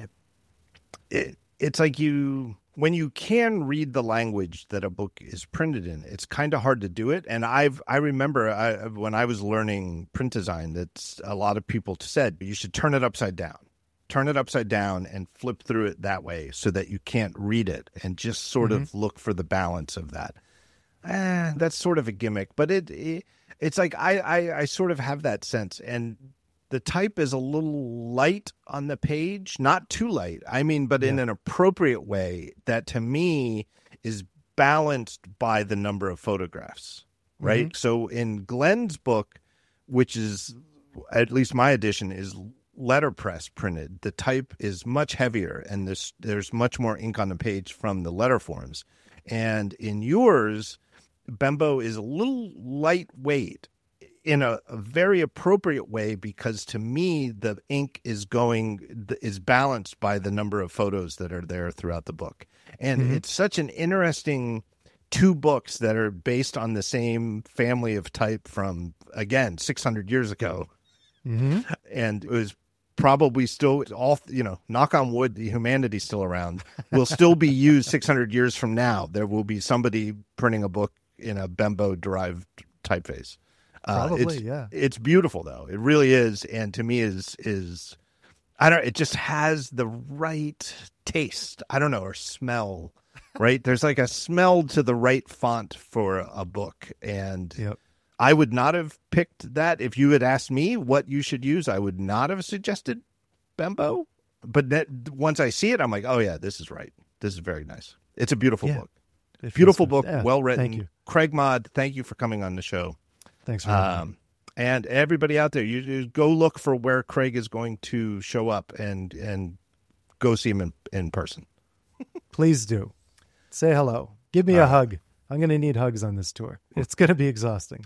A: It, it's like you, when you can read the language that a book is printed in, it's kind of hard to do it. And I've, I remember I, when I was learning print design, that's a lot of people said, you should turn it upside down, turn it upside down and flip through it that way so that you can't read it and just sort mm-hmm. of look for the balance of that. Eh, that's sort of a gimmick, but it, it it's like, I, I, I sort of have that sense. And the type is a little light on the page, not too light. I mean, but yeah. in an appropriate way that to me is balanced by the number of photographs, right? Mm-hmm. So in Glenn's book, which is at least my edition is letterpress printed, the type is much heavier and there's, there's much more ink on the page from the letter forms. And in yours, Bembo is a little lightweight in a, a very appropriate way, because to me, the ink is going, is balanced by the number of photos that are there throughout the book. And mm-hmm. it's such an interesting two books that are based on the same family of type from, again, six hundred years ago.
B: Mm-hmm.
A: And it was probably still all, you know, knock on wood, the humanity's still around, will still be used six hundred years from now. There will be somebody printing a book in a Bembo derived typeface.
B: Probably,
A: uh, it's,
B: yeah.
A: It's beautiful though. It really is. And to me is, is, I don't, it just has the right taste. I don't know, or smell, right? There's like a smell to the right font for a book. And
B: yep.
A: I would not have picked that. If you had asked me what you should use, I would not have suggested Bembo. But that, once I see it, I'm like, oh yeah, this is right. This is very nice. It's a beautiful
B: yeah.
A: book. Beautiful book,
B: yeah,
A: well written.
B: Thank you.
A: Craig Mod, thank you for coming on the show.
B: Thanks for having
A: um,
B: me.
A: And everybody out there, you, you go look for where Craig is going to show up and and go see him in, in person.
B: Please do. Say hello. Give me
A: All
B: a
A: right.
B: hug. I'm going to need hugs on this tour. It's going to be exhausting.